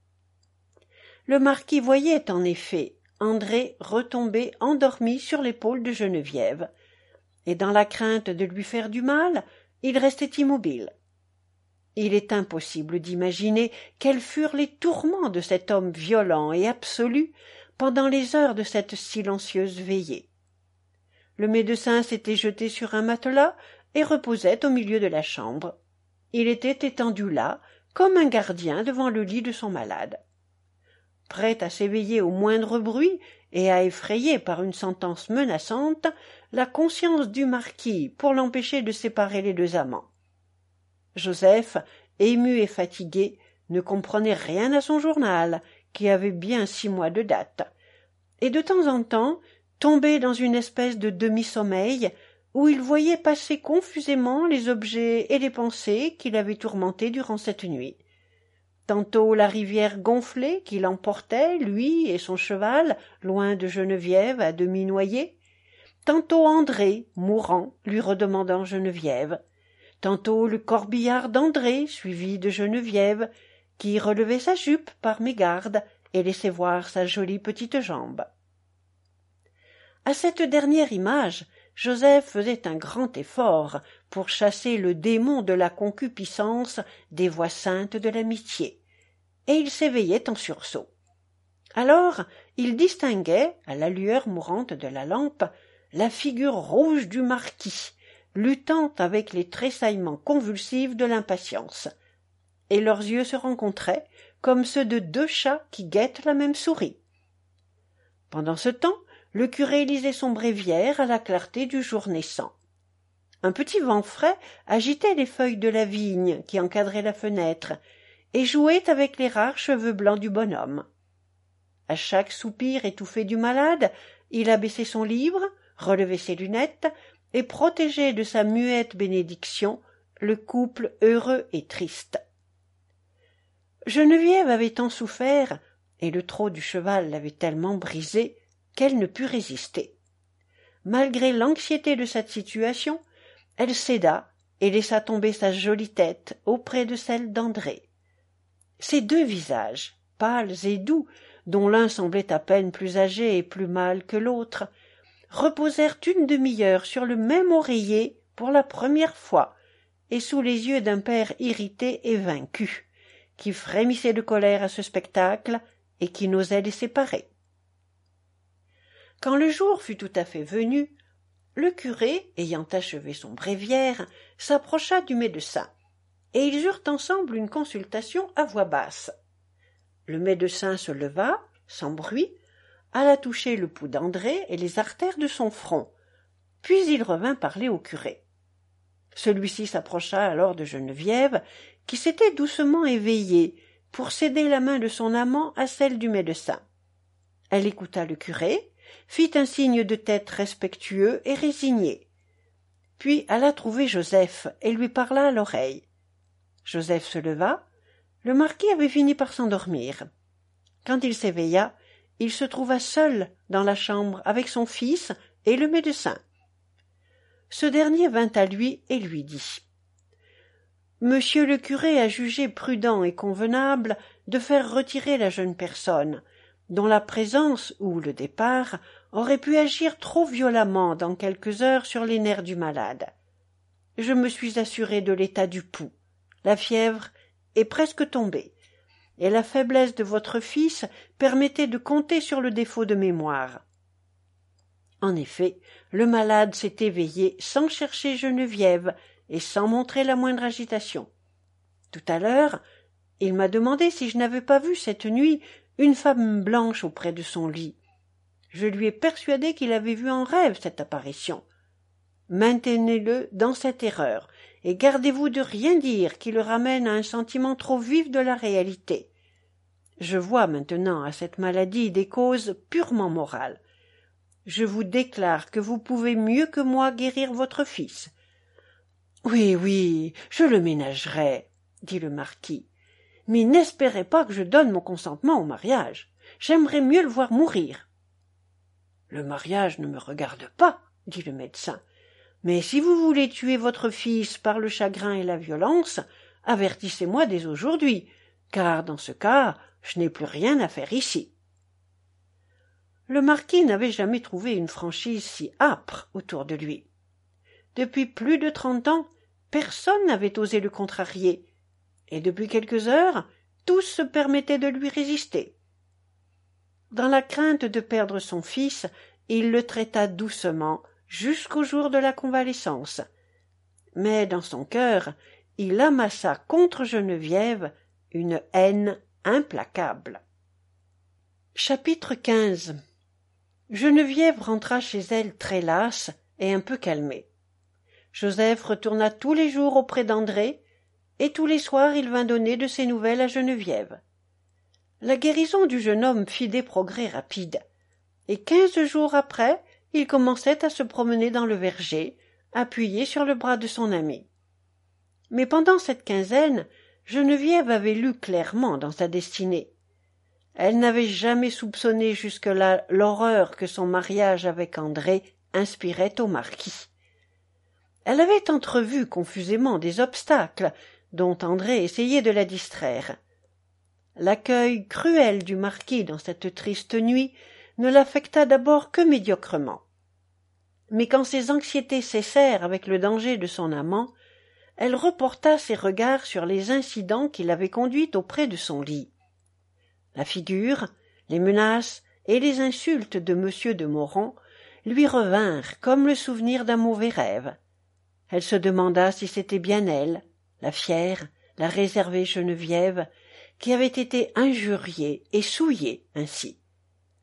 Le marquis voyait en effet André retomber endormi sur l'épaule de Geneviève, et dans la crainte de lui faire du mal, il restait immobile. Il est impossible d'imaginer quels furent les tourments de cet homme violent et absolu pendant les heures de cette silencieuse veillée. Le médecin s'était jeté sur un matelas et reposait au milieu de la chambre. Il était étendu là, comme un gardien devant le lit de son malade. Prêt à s'éveiller au moindre bruit et à effrayer par une sentence menaçante la conscience du marquis pour l'empêcher de séparer les deux amants. Joseph, ému et fatigué, ne comprenait rien à son journal, qui avait bien 6 mois de date, et de temps en temps tombait dans une espèce de demi-sommeil où il voyait passer confusément les objets et les pensées qui l'avaient tourmenté durant cette nuit. Tantôt la rivière gonflée qui l'emportait, lui et son cheval, loin de Geneviève à demi noyé, tantôt André, mourant, lui redemandant Geneviève, tantôt le corbillard d'André, suivi de Geneviève, qui relevait sa jupe par mégarde et laissait voir sa jolie petite jambe. À cette dernière image, Joseph faisait un grand effort pour chasser le démon de la concupiscence des voix saintes de l'amitié, et il s'éveillait en sursaut. Alors il distinguait, à la lueur mourante de la lampe, la figure rouge du marquis, luttant avec les tressaillements convulsifs de l'impatience, et leurs yeux se rencontraient comme ceux de 2 chats qui guettent la même souris. Pendant ce temps, le curé lisait son bréviaire à la clarté du jour naissant. Un petit vent frais agitait les feuilles de la vigne qui encadraient la fenêtre et jouait avec les rares cheveux blancs du bonhomme. À chaque soupir étouffé du malade, il abaissait son livre, relevait ses lunettes et protégeait de sa muette bénédiction le couple heureux et triste. Geneviève avait tant souffert, et le trot du cheval l'avait tellement brisée, qu'elle ne put résister. Malgré l'anxiété de cette situation, elle céda et laissa tomber sa jolie tête auprès de celle d'André. Ces deux visages, pâles et doux, dont l'un semblait à peine plus âgé et plus mâle que l'autre, reposèrent une demi-heure sur le même oreiller pour la première fois, et sous les yeux d'un père irrité et vaincu, qui frémissait de colère à ce spectacle et qui n'osait les séparer. Quand le jour fut tout à fait venu, le curé, ayant achevé son bréviaire, s'approcha du médecin, et ils eurent ensemble une consultation à voix basse. Le médecin se leva, sans bruit, alla toucher le pouls d'André et les artères de son front, puis il revint parler au curé. Celui-ci s'approcha alors de Geneviève, qui s'était doucement éveillée, pour céder la main de son amant à celle du médecin. Elle écouta le curé, fit un signe de tête respectueux et résigné. Puis alla trouver Joseph et lui parla à l'oreille. Joseph se leva. Le marquis avait fini par s'endormir. Quand il s'éveilla, il se trouva seul dans la chambre avec son fils et le médecin. Ce dernier vint à lui et lui dit « Monsieur le curé a jugé prudent et convenable de faire retirer la jeune personne, dont la présence ou le départ aurait pu agir trop violemment dans quelques heures sur les nerfs du malade. Je me suis assuré de l'état du pouls. La fièvre est presque tombée, et la faiblesse de votre fils permettait de compter sur le défaut de mémoire. » En effet, le malade s'est éveillé sans chercher Geneviève et sans montrer la moindre agitation. Tout à l'heure, il m'a demandé si je n'avais pas vu cette nuit une femme blanche auprès de son lit. Je lui ai persuadé qu'il avait vu en rêve cette apparition. Maintenez-le dans cette erreur, et gardez-vous de rien dire qui le ramène à un sentiment trop vif de la réalité. Je vois maintenant à cette maladie des causes purement morales. Je vous déclare que vous pouvez mieux que moi guérir votre fils. « Oui, oui, je le ménagerai, » dit le marquis. « Mais n'espérez pas que je donne mon consentement au mariage. J'aimerais mieux le voir mourir. »« Le mariage ne me regarde pas, » dit le médecin. « Mais si vous voulez tuer votre fils par le chagrin et la violence, avertissez-moi dès aujourd'hui, car dans ce cas, je n'ai plus rien à faire ici. » Le marquis n'avait jamais trouvé une franchise si âpre autour de lui. Depuis plus de 30 ans, personne n'avait osé le contrarier, et depuis quelques heures, tous se permettaient de lui résister. Dans la crainte de perdre son fils, il le traita doucement jusqu'au jour de la convalescence. Mais dans son cœur, il amassa contre Geneviève une haine implacable. Chapitre 15. Geneviève rentra chez elle très lasse et un peu calmée. Joseph retourna tous les jours auprès d'André, et tous les soirs il vint donner de ses nouvelles à Geneviève. La guérison du jeune homme fit des progrès rapides, et 15 jours après, il commençait à se promener dans le verger, appuyé sur le bras de son ami. Mais pendant cette quinzaine, Geneviève avait lu clairement dans sa destinée. Elle n'avait jamais soupçonné jusque-là l'horreur que son mariage avec André inspirait au marquis. Elle avait entrevu confusément des obstacles dont André essayait de la distraire. L'accueil cruel du marquis dans cette triste nuit ne l'affecta d'abord que médiocrement. Mais quand ses anxiétés cessèrent avec le danger de son amant, elle reporta ses regards sur les incidents qui l'avaient conduite auprès de son lit. La figure, les menaces et les insultes de M. de Mauron lui revinrent comme le souvenir d'un mauvais rêve. Elle se demanda si c'était bien elle, la fière, la réservée Geneviève, qui avait été injuriée et souillée ainsi.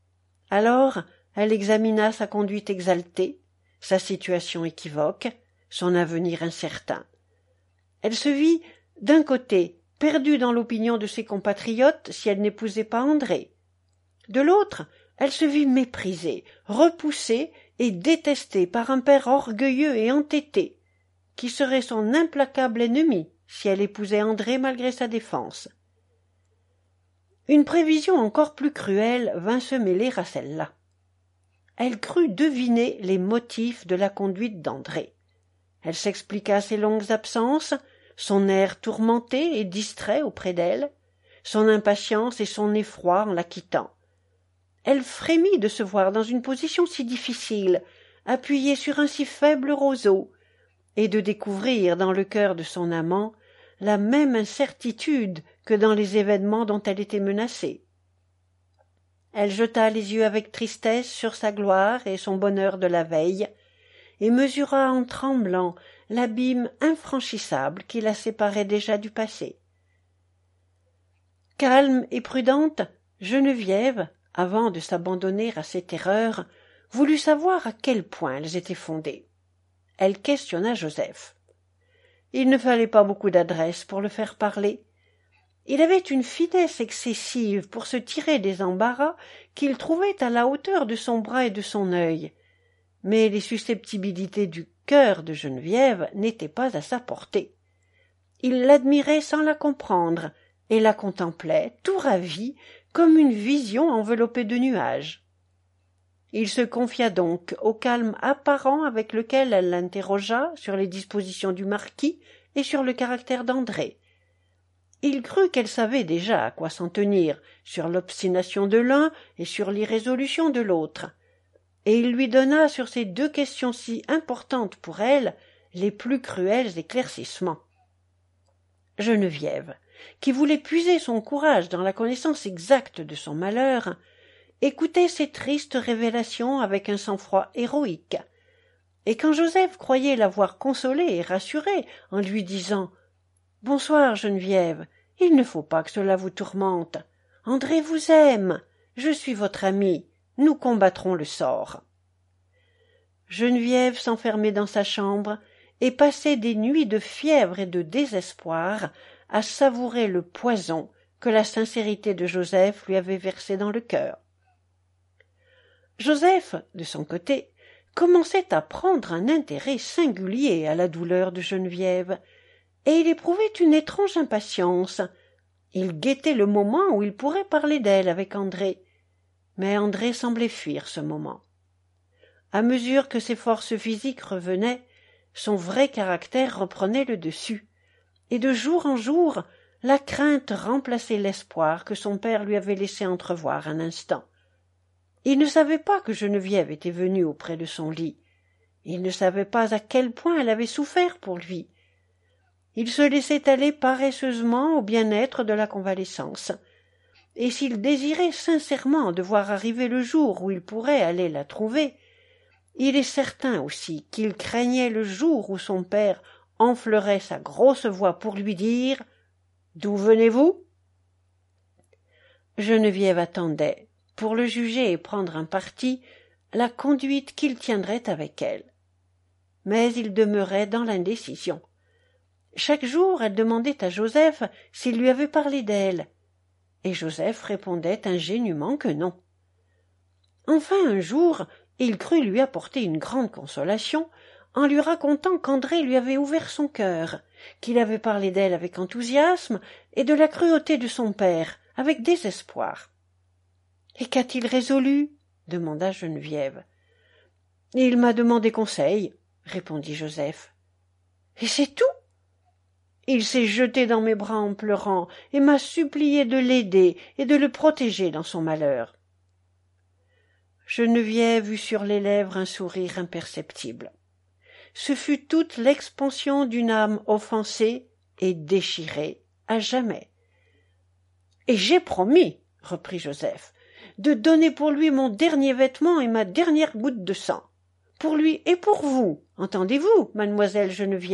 Alors elle examina sa conduite exaltée, sa situation équivoque, son avenir incertain. Elle se vit, d'un côté, perdue dans l'opinion de ses compatriotes si elle n'épousait pas André. De l'autre, elle se vit méprisée, repoussée et détestée par un père orgueilleux et entêté, qui serait son implacable ennemi si elle épousait André malgré sa défense. Une prévision encore plus cruelle vint se mêler à celle-là. Elle crut deviner les motifs de la conduite d'André. Elle s'expliqua ses longues absences, son air tourmenté et distrait auprès d'elle, son impatience et son effroi en la quittant. Elle frémit de se voir dans une position si difficile, appuyée sur un si faible roseau, et de découvrir dans le cœur de son amant la même incertitude que dans les événements dont elle était menacée. Elle jeta les yeux avec tristesse sur sa gloire et son bonheur de la veille, et mesura en tremblant l'abîme infranchissable qui la séparait déjà du passé. Calme et prudente, Geneviève, avant de s'abandonner à ses terreurs, voulut savoir à quel point elles étaient fondées. Elle questionna Joseph. Il ne fallait pas beaucoup d'adresse pour le faire parler. Il avait une finesse excessive pour se tirer des embarras qu'il trouvait à la hauteur de son bras et de son œil, mais les susceptibilités du cœur de Geneviève n'étaient pas à sa portée. Il l'admirait sans la comprendre et la contemplait, tout ravi, comme une vision enveloppée de nuages. Il se confia donc au calme apparent avec lequel elle l'interrogea sur les dispositions du marquis et sur le caractère d'André. Il crut qu'elle savait déjà à quoi s'en tenir, sur l'obstination de l'un et sur l'irrésolution de l'autre, et il lui donna sur ces deux questions si importantes pour elle les plus cruels éclaircissements. Geneviève, qui voulait puiser son courage dans la connaissance exacte de son malheur, écoutait ces tristes révélations avec un sang-froid héroïque, et quand Joseph croyait l'avoir consolée et rassurée en lui disant « Bonsoir, Geneviève, il ne faut pas que cela vous tourmente. André vous aime, je suis votre ami, nous combattrons le sort. » Geneviève s'enfermait dans sa chambre et passait des nuits de fièvre et de désespoir à savourer le poison que la sincérité de Joseph lui avait versé dans le cœur. Joseph, de son côté, commençait à prendre un intérêt singulier à la douleur de Geneviève, et il éprouvait une étrange impatience. Il guettait le moment où il pourrait parler d'elle avec André, mais André semblait fuir ce moment. À mesure que ses forces physiques revenaient, son vrai caractère reprenait le dessus, et de jour en jour, la crainte remplaçait l'espoir que son père lui avait laissé entrevoir un instant. Il ne savait pas que Geneviève était venue auprès de son lit. Il ne savait pas à quel point elle avait souffert pour lui. Il se laissait aller paresseusement au bien-être de la convalescence, et s'il désirait sincèrement de voir arriver le jour où il pourrait aller la trouver, il est certain aussi qu'il craignait le jour où son père enflerait sa grosse voix pour lui dire « D'où venez-vous » Geneviève attendait, pour le juger et prendre un parti, la conduite qu'il tiendrait avec elle. Mais il demeurait dans l'indécision. Chaque jour, elle demandait à Joseph s'il lui avait parlé d'elle, et Joseph répondait ingénument que non. Enfin, un jour, il crut lui apporter une grande consolation en lui racontant qu'André lui avait ouvert son cœur, qu'il avait parlé d'elle avec enthousiasme et de la cruauté de son père avec désespoir. « Et qu'a-t-il résolu » demanda Geneviève. « Il m'a demandé conseil, » répondit Joseph. « Et c'est tout ?» Il s'est jeté dans mes bras en pleurant et m'a supplié de l'aider et de le protéger dans son malheur. Geneviève eut sur les lèvres un sourire imperceptible. Ce fut toute l'expansion d'une âme offensée et déchirée à jamais. « Et j'ai promis, » reprit Joseph, « de donner pour lui mon dernier vêtement et ma dernière goutte de sang. Pour lui et pour vous, entendez-vous, mademoiselle Geneviève ?»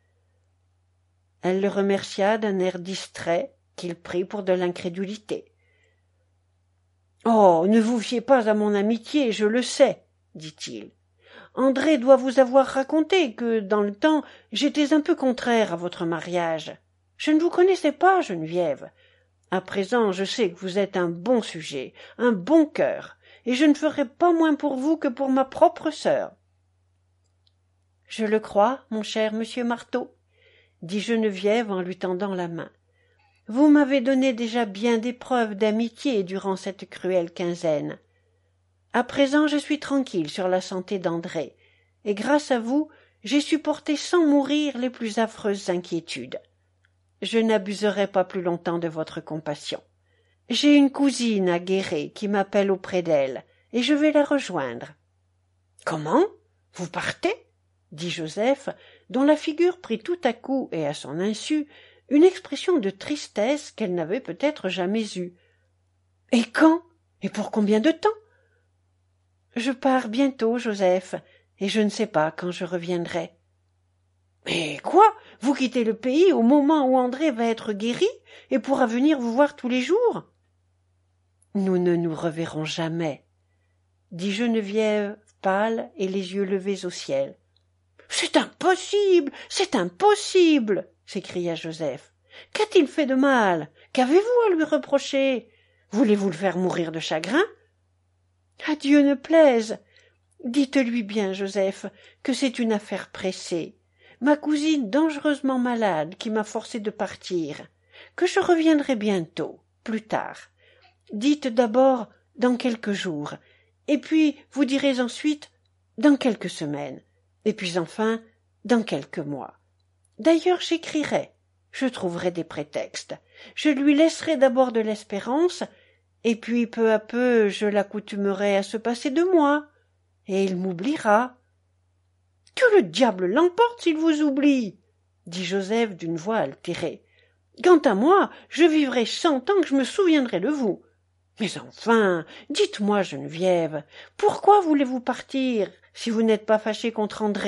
Elle le remercia d'un air distrait qu'il prit pour de l'incrédulité. « Oh, ne vous fiez pas à mon amitié, je le sais, dit-il. André doit vous avoir raconté que, dans le temps, j'étais un peu contraire à votre mariage. Je ne vous connaissais pas, Geneviève. À présent, je sais que vous êtes un bon sujet, un bon cœur, et je ne ferai pas moins pour vous que pour ma propre sœur. Je le crois, mon cher monsieur Marteau, dit Geneviève en lui tendant la main. Vous m'avez donné déjà bien des preuves d'amitié durant cette cruelle quinzaine. À présent, je suis tranquille sur la santé d'André, et grâce à vous, j'ai supporté sans mourir les plus affreuses inquiétudes. Je n'abuserai pas plus longtemps de votre compassion. J'ai une cousine à Guéret qui m'appelle auprès d'elle, et je vais la rejoindre. « Comment? Vous partez ?» dit Joseph, dont la figure prit tout à coup, et à son insu, une expression de tristesse qu'elle n'avait peut-être jamais eue. « Et quand? Et pour combien de temps? » « Je pars bientôt, Joseph, et je ne sais pas quand je reviendrai. »« Mais quoi? Vous quittez le pays au moment où André va être guéri et pourra venir vous voir tous les jours? » « Nous ne nous reverrons jamais, » dit Geneviève pâle et les yeux levés au ciel. « C'est impossible, c'est impossible !» s'écria Joseph. « Qu'a-t-il fait de mal? Qu'avez-vous à lui reprocher? Voulez-vous le faire mourir de chagrin? » « À Dieu ne plaise. Dites-lui bien, Joseph, que c'est une affaire pressée. Ma cousine dangereusement malade qui m'a forcé de partir. Que je reviendrai bientôt, plus tard. Dites d'abord dans quelques jours, et puis vous direz ensuite dans quelques semaines, et puis enfin dans quelques mois. D'ailleurs j'écrirai, je trouverai des prétextes. Je lui laisserai d'abord de l'espérance, et puis peu à peu je l'accoutumerai à se passer de moi, et il m'oubliera. « Que le diable l'emporte s'il vous oublie !» dit Joseph d'une voix altérée. « Quant à moi, je vivrai 100 ans que je me souviendrai de vous. Mais enfin, dites-moi, Geneviève, pourquoi voulez-vous partir si vous n'êtes pas fâchée contre André ?»«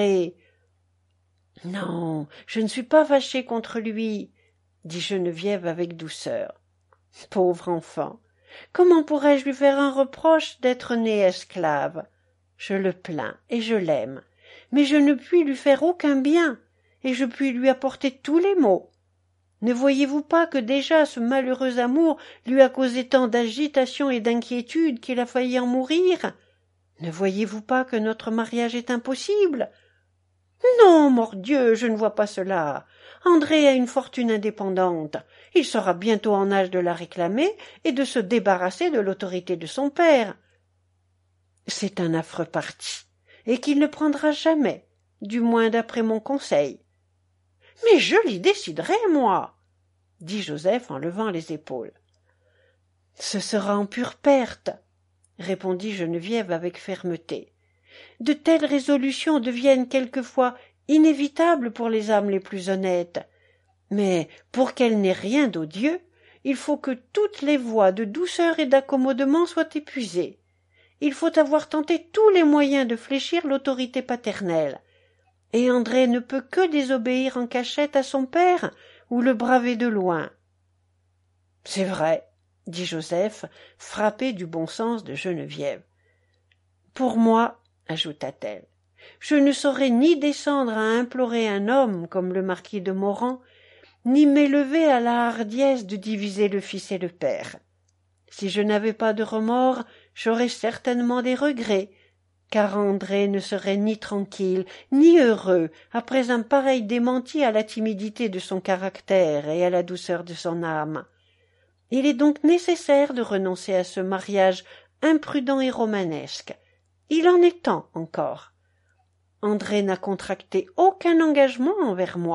Non, je ne suis pas fâchée contre lui, » dit Geneviève avec douceur. « Pauvre enfant, comment pourrais-je lui faire un reproche d'être né esclave? Je le plains et je l'aime, mais je ne puis lui faire aucun bien, et je puis lui apporter tous les maux. Ne voyez-vous pas que déjà ce malheureux amour lui a causé tant d'agitation et d'inquiétude qu'il a failli en mourir? Ne voyez-vous pas que notre mariage est impossible? Non, mordieu, je ne vois pas cela. André a une fortune indépendante. Il sera bientôt en âge de la réclamer et de se débarrasser de l'autorité de son père. C'est un affreux parti, et qu'il ne prendra jamais, du moins d'après mon conseil. « Mais je l'y déciderai, moi !» dit Joseph en levant les épaules. « Ce sera en pure perte, » répondit Geneviève avec fermeté. « De telles résolutions deviennent quelquefois inévitables pour les âmes les plus honnêtes, mais pour qu'elles n'aient rien d'odieux, il faut que toutes les voies de douceur et d'accommodement soient épuisées. Il faut avoir tenté tous les moyens de fléchir l'autorité paternelle. Et André ne peut que désobéir en cachette à son père ou le braver de loin. »« C'est vrai, » dit Joseph, frappé du bon sens de Geneviève. « Pour moi, » ajouta-t-elle, « je ne saurais ni descendre à implorer un homme comme le marquis de Moran, ni m'élever à la hardiesse de diviser le fils et le père. Si je n'avais pas de remords, j'aurais certainement des regrets, car André ne serait ni tranquille, ni heureux, après un pareil démenti à la timidité de son caractère et à la douceur de son âme. Il est donc nécessaire de renoncer à ce mariage imprudent et romanesque. Il en est temps encore. André n'a contracté aucun engagement envers moi. »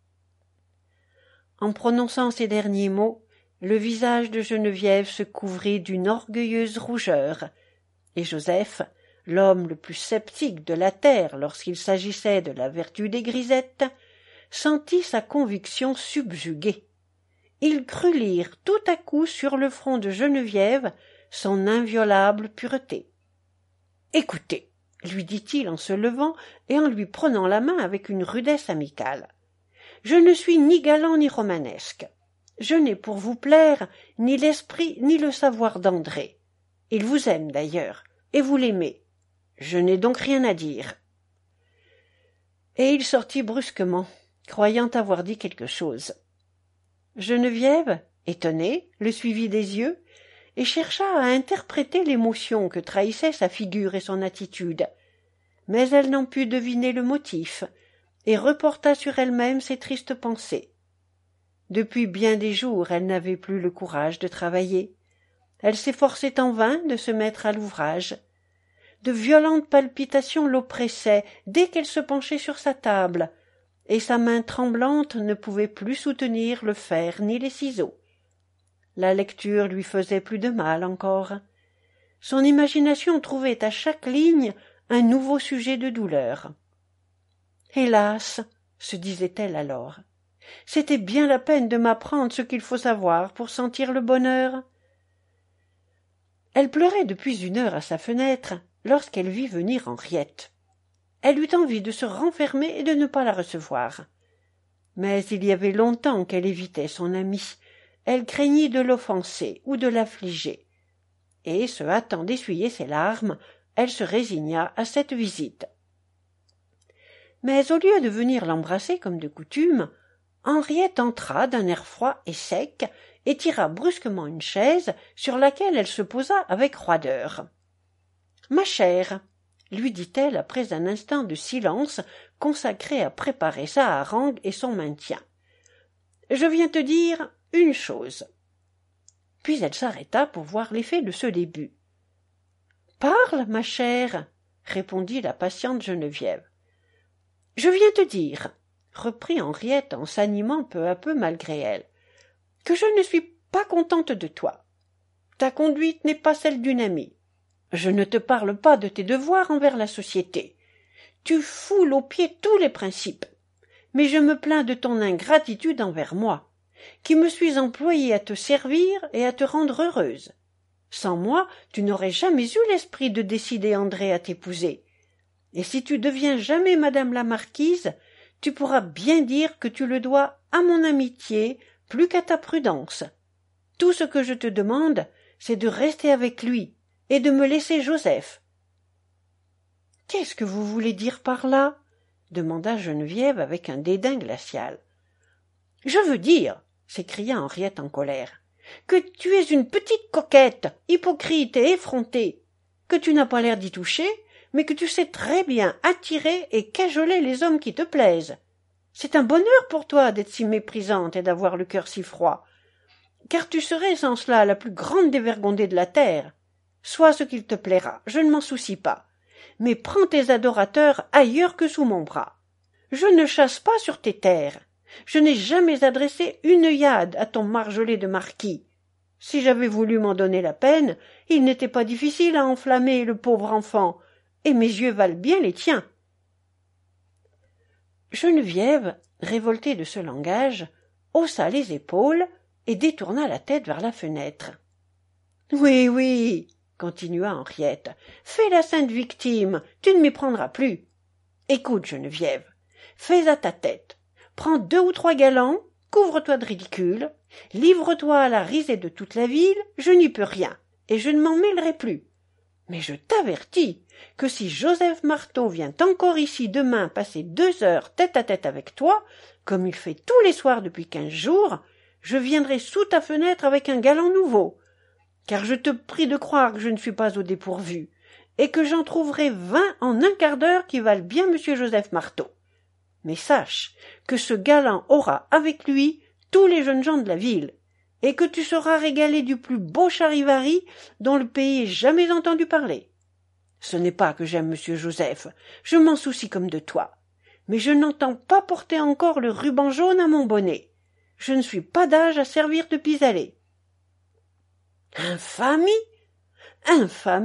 En prononçant ces derniers mots, le visage de Geneviève se couvrit d'une orgueilleuse rougeur, et Joseph, l'homme le plus sceptique de la terre lorsqu'il s'agissait de la vertu des grisettes, sentit sa conviction subjuguée. Il crut lire tout à coup sur le front de Geneviève son inviolable pureté. « Écoutez, » lui dit-il en se levant et en lui prenant la main avec une rudesse amicale. « Je ne suis ni galant ni romanesque. Je n'ai pour vous plaire ni l'esprit ni le savoir d'André. Il vous aime d'ailleurs, et vous l'aimez. Je n'ai donc rien à dire. Et il sortit brusquement, croyant avoir dit quelque chose. Geneviève, étonnée, le suivit des yeux et chercha à interpréter l'émotion que trahissaient sa figure et son attitude. Mais elle n'en put deviner le motif et reporta sur elle-même ses tristes pensées. Depuis bien des jours, elle n'avait plus le courage de travailler. Elle s'efforçait en vain de se mettre à l'ouvrage. De violentes palpitations l'oppressaient dès qu'elle se penchait sur sa table, et sa main tremblante ne pouvait plus soutenir le fer ni les ciseaux. La lecture lui faisait plus de mal encore. Son imagination trouvait à chaque ligne un nouveau sujet de douleur. Hélas, se disait-elle alors, c'était bien la peine de m'apprendre ce qu'il faut savoir pour sentir le bonheur. Elle pleurait depuis 1 heure à sa fenêtre lorsqu'elle vit venir Henriette. Elle eut envie de se renfermer et de ne pas la recevoir. Mais il y avait longtemps qu'elle évitait son amie. Elle craignit de l'offenser ou de l'affliger. Et, se hâtant d'essuyer ses larmes, elle se résigna à cette visite. Mais au lieu de venir l'embrasser comme de coutume, Henriette entra d'un air froid et sec et tira brusquement une chaise sur laquelle elle se posa avec roideur. « Ma chère, » lui dit-elle après un instant de silence consacré à préparer sa harangue et son maintien, « je viens te dire une chose. » Puis elle s'arrêta pour voir l'effet de ce début. « Parle, ma chère, » répondit la patiente Geneviève. « Je viens te dire, » reprit Henriette en s'animant peu à peu malgré elle, « que je ne suis pas contente de toi. Ta conduite n'est pas celle d'une amie. Je ne te parle pas de tes devoirs envers la société. Tu foules aux pieds tous les principes. Mais je me plains de ton ingratitude envers moi, qui me suis employée à te servir et à te rendre heureuse. Sans moi, tu n'aurais jamais eu l'esprit de décider André à t'épouser. Et si tu deviens jamais madame la marquise, tu pourras bien dire que tu le dois à mon amitié plus qu'à ta prudence. Tout ce que je te demande, c'est de rester avec lui et de me laisser Joseph. »« Qu'est-ce que vous voulez dire par là ?» demanda Geneviève avec un dédain glacial. « Je veux dire, » s'écria Henriette en colère, « que tu es une petite coquette, hypocrite et effrontée, que tu n'as pas l'air d'y toucher, mais que tu sais très bien attirer et cajoler les hommes qui te plaisent. C'est un bonheur pour toi d'être si méprisante et d'avoir le cœur si froid, car tu serais sans cela la plus grande dévergondée de la terre. Sois ce qu'il te plaira, je ne m'en soucie pas, mais prends tes adorateurs ailleurs que sous mon bras. Je ne chasse pas sur tes terres, je n'ai jamais adressé une œillade à ton marjolé de marquis. Si j'avais voulu m'en donner la peine, il n'était pas difficile à enflammer le pauvre enfant, et mes yeux valent bien les tiens. » Geneviève, révoltée de ce langage, haussa les épaules et détourna la tête vers la fenêtre. « Oui, oui, » continua Henriette, « fais la sainte victime, tu ne m'y prendras plus. Écoute, Geneviève, fais à ta tête, prends 2 ou 3 galants, couvre-toi de ridicule, livre-toi à la risée de toute la ville, je n'y peux rien, et je ne m'en mêlerai plus. Mais je t'avertis que si Joseph Marteau vient encore ici demain passer 2 heures tête à tête avec toi, comme il fait tous les soirs depuis 15 jours, je viendrai sous ta fenêtre avec un galant nouveau, car je te prie de croire que je ne suis pas au dépourvu, et que j'en trouverai 20 en un quart d'heure qui valent bien monsieur Joseph Marteau. Mais sache que ce galant aura avec lui tous les jeunes gens de la ville, et que tu seras régalé du plus beau charivari dont le pays ait jamais entendu parler. Ce n'est pas que j'aime monsieur Joseph, je m'en soucie comme de toi, mais je n'entends pas porter encore le ruban jaune à mon bonnet. Je ne suis pas d'âge à servir de pis-aller. »« Infamie ! Infamie !»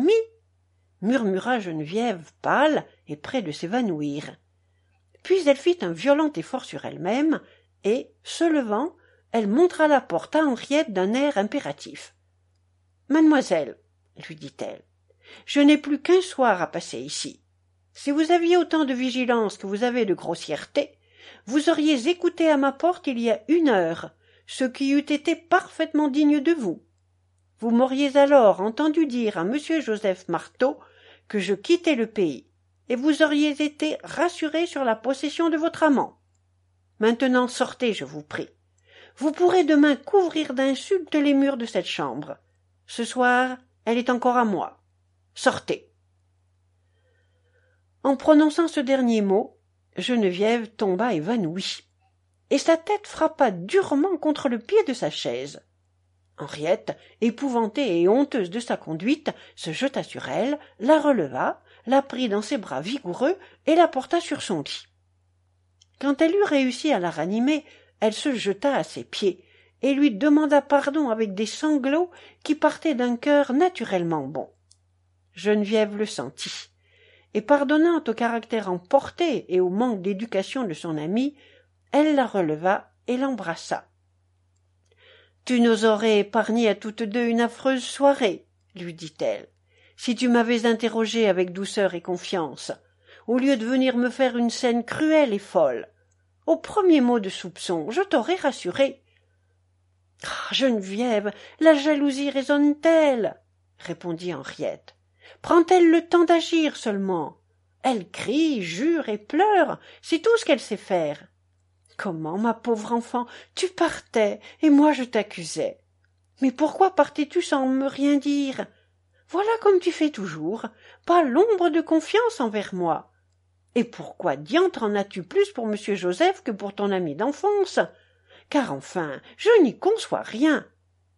murmura Geneviève pâle et près de s'évanouir. Puis elle fit un violent effort sur elle-même, et, se levant, elle montra la porte à Henriette d'un air impératif. « Mademoiselle, » lui dit-elle, « je n'ai plus qu'1 soir à passer ici. Si vous aviez autant de vigilance que vous avez de grossièreté, vous auriez écouté à ma porte il y a 1 heure, ce qui eût été parfaitement digne de vous. Vous m'auriez alors entendu dire à monsieur Joseph Marteau que je quittais le pays, et vous auriez été rassuré sur la possession de votre amant. Maintenant sortez, je vous prie. Vous pourrez demain couvrir d'insultes les murs de cette chambre. Ce soir, elle est encore à moi. Sortez. » En prononçant ce dernier mot, Geneviève tomba évanouie, et sa tête frappa durement contre le pied de sa chaise. Henriette, épouvantée et honteuse de sa conduite, se jeta sur elle, la releva, la prit dans ses bras vigoureux et la porta sur son lit. Quand elle eut réussi à la ranimer, elle se jeta à ses pieds et lui demanda pardon avec des sanglots qui partaient d'un cœur naturellement bon. Geneviève le sentit, et pardonnant au caractère emporté et au manque d'éducation de son amie, elle la releva et l'embrassa. « Tu nous aurais épargné à toutes deux une affreuse soirée, » lui dit-elle, « si tu m'avais interrogée avec douceur et confiance, au lieu de venir me faire une scène cruelle et folle. Au premier mot de soupçon, je t'aurais rassurée. »« Ah, Geneviève, la jalousie résonne-t-elle » répondit Henriette. « Prend-elle le temps d'agir seulement? Elle crie, jure et pleure, c'est tout ce qu'elle sait faire. Comment, ma pauvre enfant, tu partais, et moi je t'accusais. Mais pourquoi partais-tu sans me rien dire? Voilà comme tu fais toujours, pas l'ombre de confiance envers moi. Et pourquoi diantre en as-tu plus pour monsieur Joseph que pour ton ami d'enfance? Car enfin, je n'y conçois rien.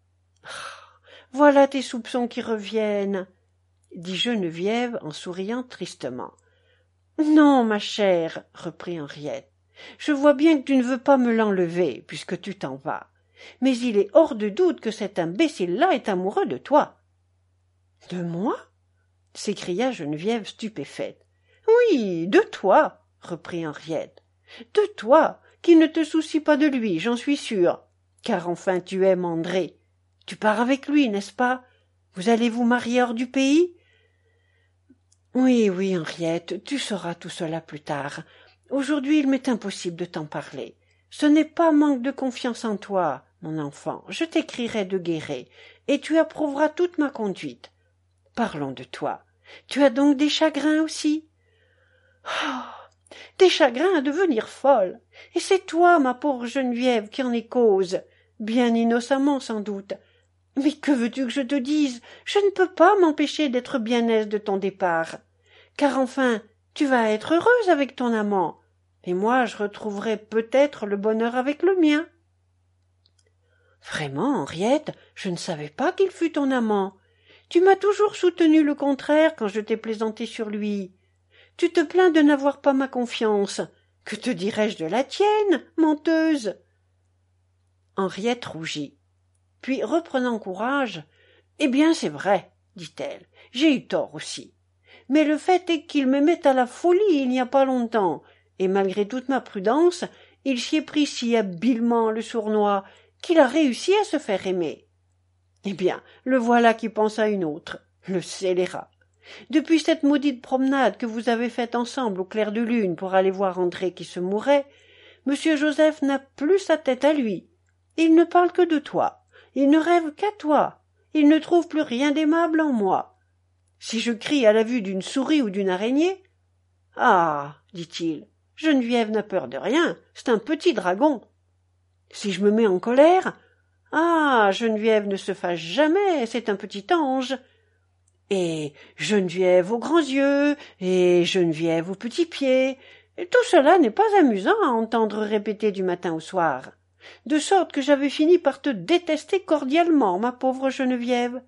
Voilà tes soupçons qui reviennent, dit Geneviève en souriant tristement. Non, ma chère, reprit Henriette. Je vois bien que tu ne veux pas me l'enlever, puisque tu t'en vas. Mais il est hors de doute que cet imbécile-là est amoureux de toi. — De moi? S'écria Geneviève stupéfaite. — Oui, de toi, reprit Henriette. — De toi, qui ne te soucies pas de lui, j'en suis sûre. Car enfin tu aimes André. Tu pars avec lui, n'est-ce pas? Vous allez vous marier hors du pays? Oui, oui, Henriette, tu sauras tout cela plus tard. Aujourd'hui, il m'est impossible de t'en parler. Ce n'est pas manque de confiance en toi, mon enfant. Je t'écrirai de Guéret, et tu approuveras toute ma conduite. Parlons de toi. Tu as donc des chagrins aussi? Oh, des chagrins à devenir folle. Et c'est toi, ma pauvre Geneviève, qui en es cause. Bien innocemment, sans doute. Mais que veux-tu que je te dise? Je ne peux pas m'empêcher d'être bien aise de ton départ. Car enfin, tu vas être heureuse avec ton amant, et moi je retrouverai peut-être le bonheur avec le mien. Vraiment, Henriette, je ne savais pas qu'il fût ton amant. Tu m'as toujours soutenu le contraire quand je t'ai plaisanté sur lui. Tu te plains de n'avoir pas ma confiance. Que te dirais-je de la tienne, menteuse? Henriette rougit. Puis, reprenant courage, « Eh bien, c'est vrai, dit-elle, j'ai eu tort aussi. Mais le fait est qu'il m'aimait à la folie il n'y a pas longtemps, et malgré toute ma prudence, il s'y est pris si habilement le sournois qu'il a réussi à se faire aimer. Eh bien, le voilà qui pense à une autre, le scélérat. Depuis cette maudite promenade que vous avez faite ensemble au clair de lune pour aller voir André qui se mourait, monsieur Joseph n'a plus sa tête à lui. Il ne parle que de toi. Il ne rêve qu'à toi. Il ne trouve plus rien d'aimable en moi. Si je crie à la vue d'une souris ou d'une araignée... Ah, dit-il, Geneviève n'a peur de rien, c'est un petit dragon. Si je me mets en colère... Ah, Geneviève ne se fâche jamais, c'est un petit ange. Et Geneviève aux grands yeux, et Geneviève aux petits pieds... Tout cela n'est pas amusant à entendre répéter du matin au soir. De sorte que j'avais fini par te détester cordialement, ma pauvre Geneviève.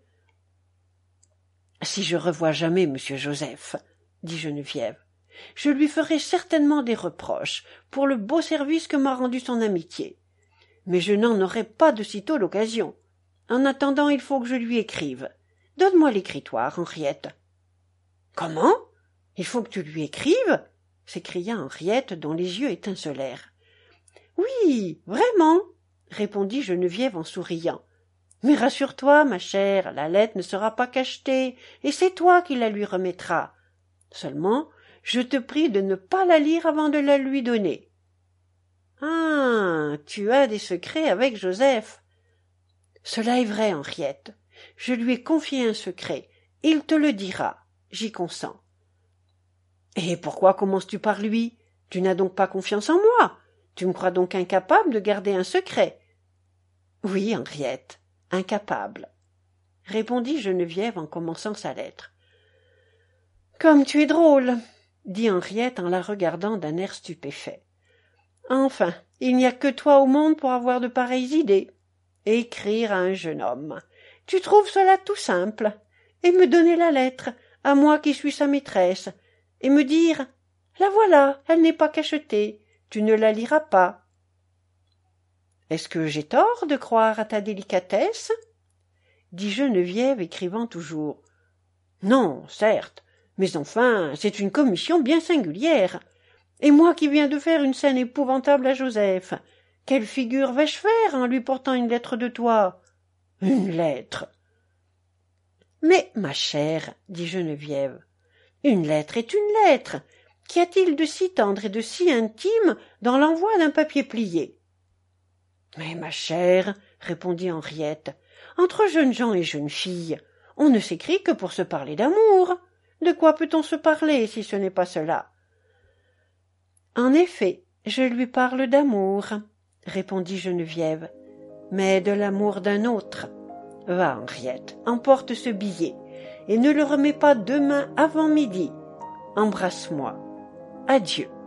Si je revois jamais monsieur Joseph, dit Geneviève, je lui ferai certainement des reproches pour le beau service que m'a rendu son amitié. Mais je n'en aurai pas de sitôt l'occasion. En attendant, il faut que je lui écrive. Donne-moi l'écritoire, Henriette. Comment? Il faut que tu lui écrives? S'écria Henriette, dont les yeux étincelèrent. Oui, vraiment, répondit Geneviève en souriant. Mais rassure-toi, ma chère, la lettre ne sera pas cachetée, et c'est toi qui la lui remettras. Seulement, je te prie de ne pas la lire avant de la lui donner. Ah, tu as des secrets avec Joseph. Cela est vrai, Henriette. Je lui ai confié un secret. Il te le dira. j'y consens. Et pourquoi commences-tu par lui? Tu n'as donc pas confiance en moi? Tu me crois donc incapable de garder un secret? Oui, Henriette, incapable, répondit Geneviève en commençant sa lettre. Comme tu es drôle, dit Henriette en la regardant d'un air stupéfait. Enfin, il n'y a que toi au monde pour avoir de pareilles idées. Écrire à un jeune homme. Tu trouves cela tout simple. Et me donner la lettre, à moi qui suis sa maîtresse, et me dire « La voilà, elle n'est pas cachetée, tu ne la liras pas. » Est-ce que j'ai tort de croire à ta délicatesse? Dit Geneviève, écrivant toujours. Non, certes, mais enfin, c'est une commission bien singulière. Et moi qui viens de faire une scène épouvantable à Joseph, quelle figure vais-je faire en lui portant une lettre de toi? Une lettre. Mais, ma chère, dit Geneviève, une lettre est une lettre. Qu'y a-t-il de si tendre et de si intime dans l'envoi d'un papier plié? Mais, ma chère, répondit Henriette, entre jeunes gens et jeunes filles, on ne s'écrit que pour se parler d'amour. De quoi peut-on se parler si ce n'est pas cela? En effet, je lui parle d'amour, répondit Geneviève, mais de l'amour d'un autre. Va, Henriette, emporte ce billet, et ne le remets pas demain avant midi. Embrasse-moi. Adieu.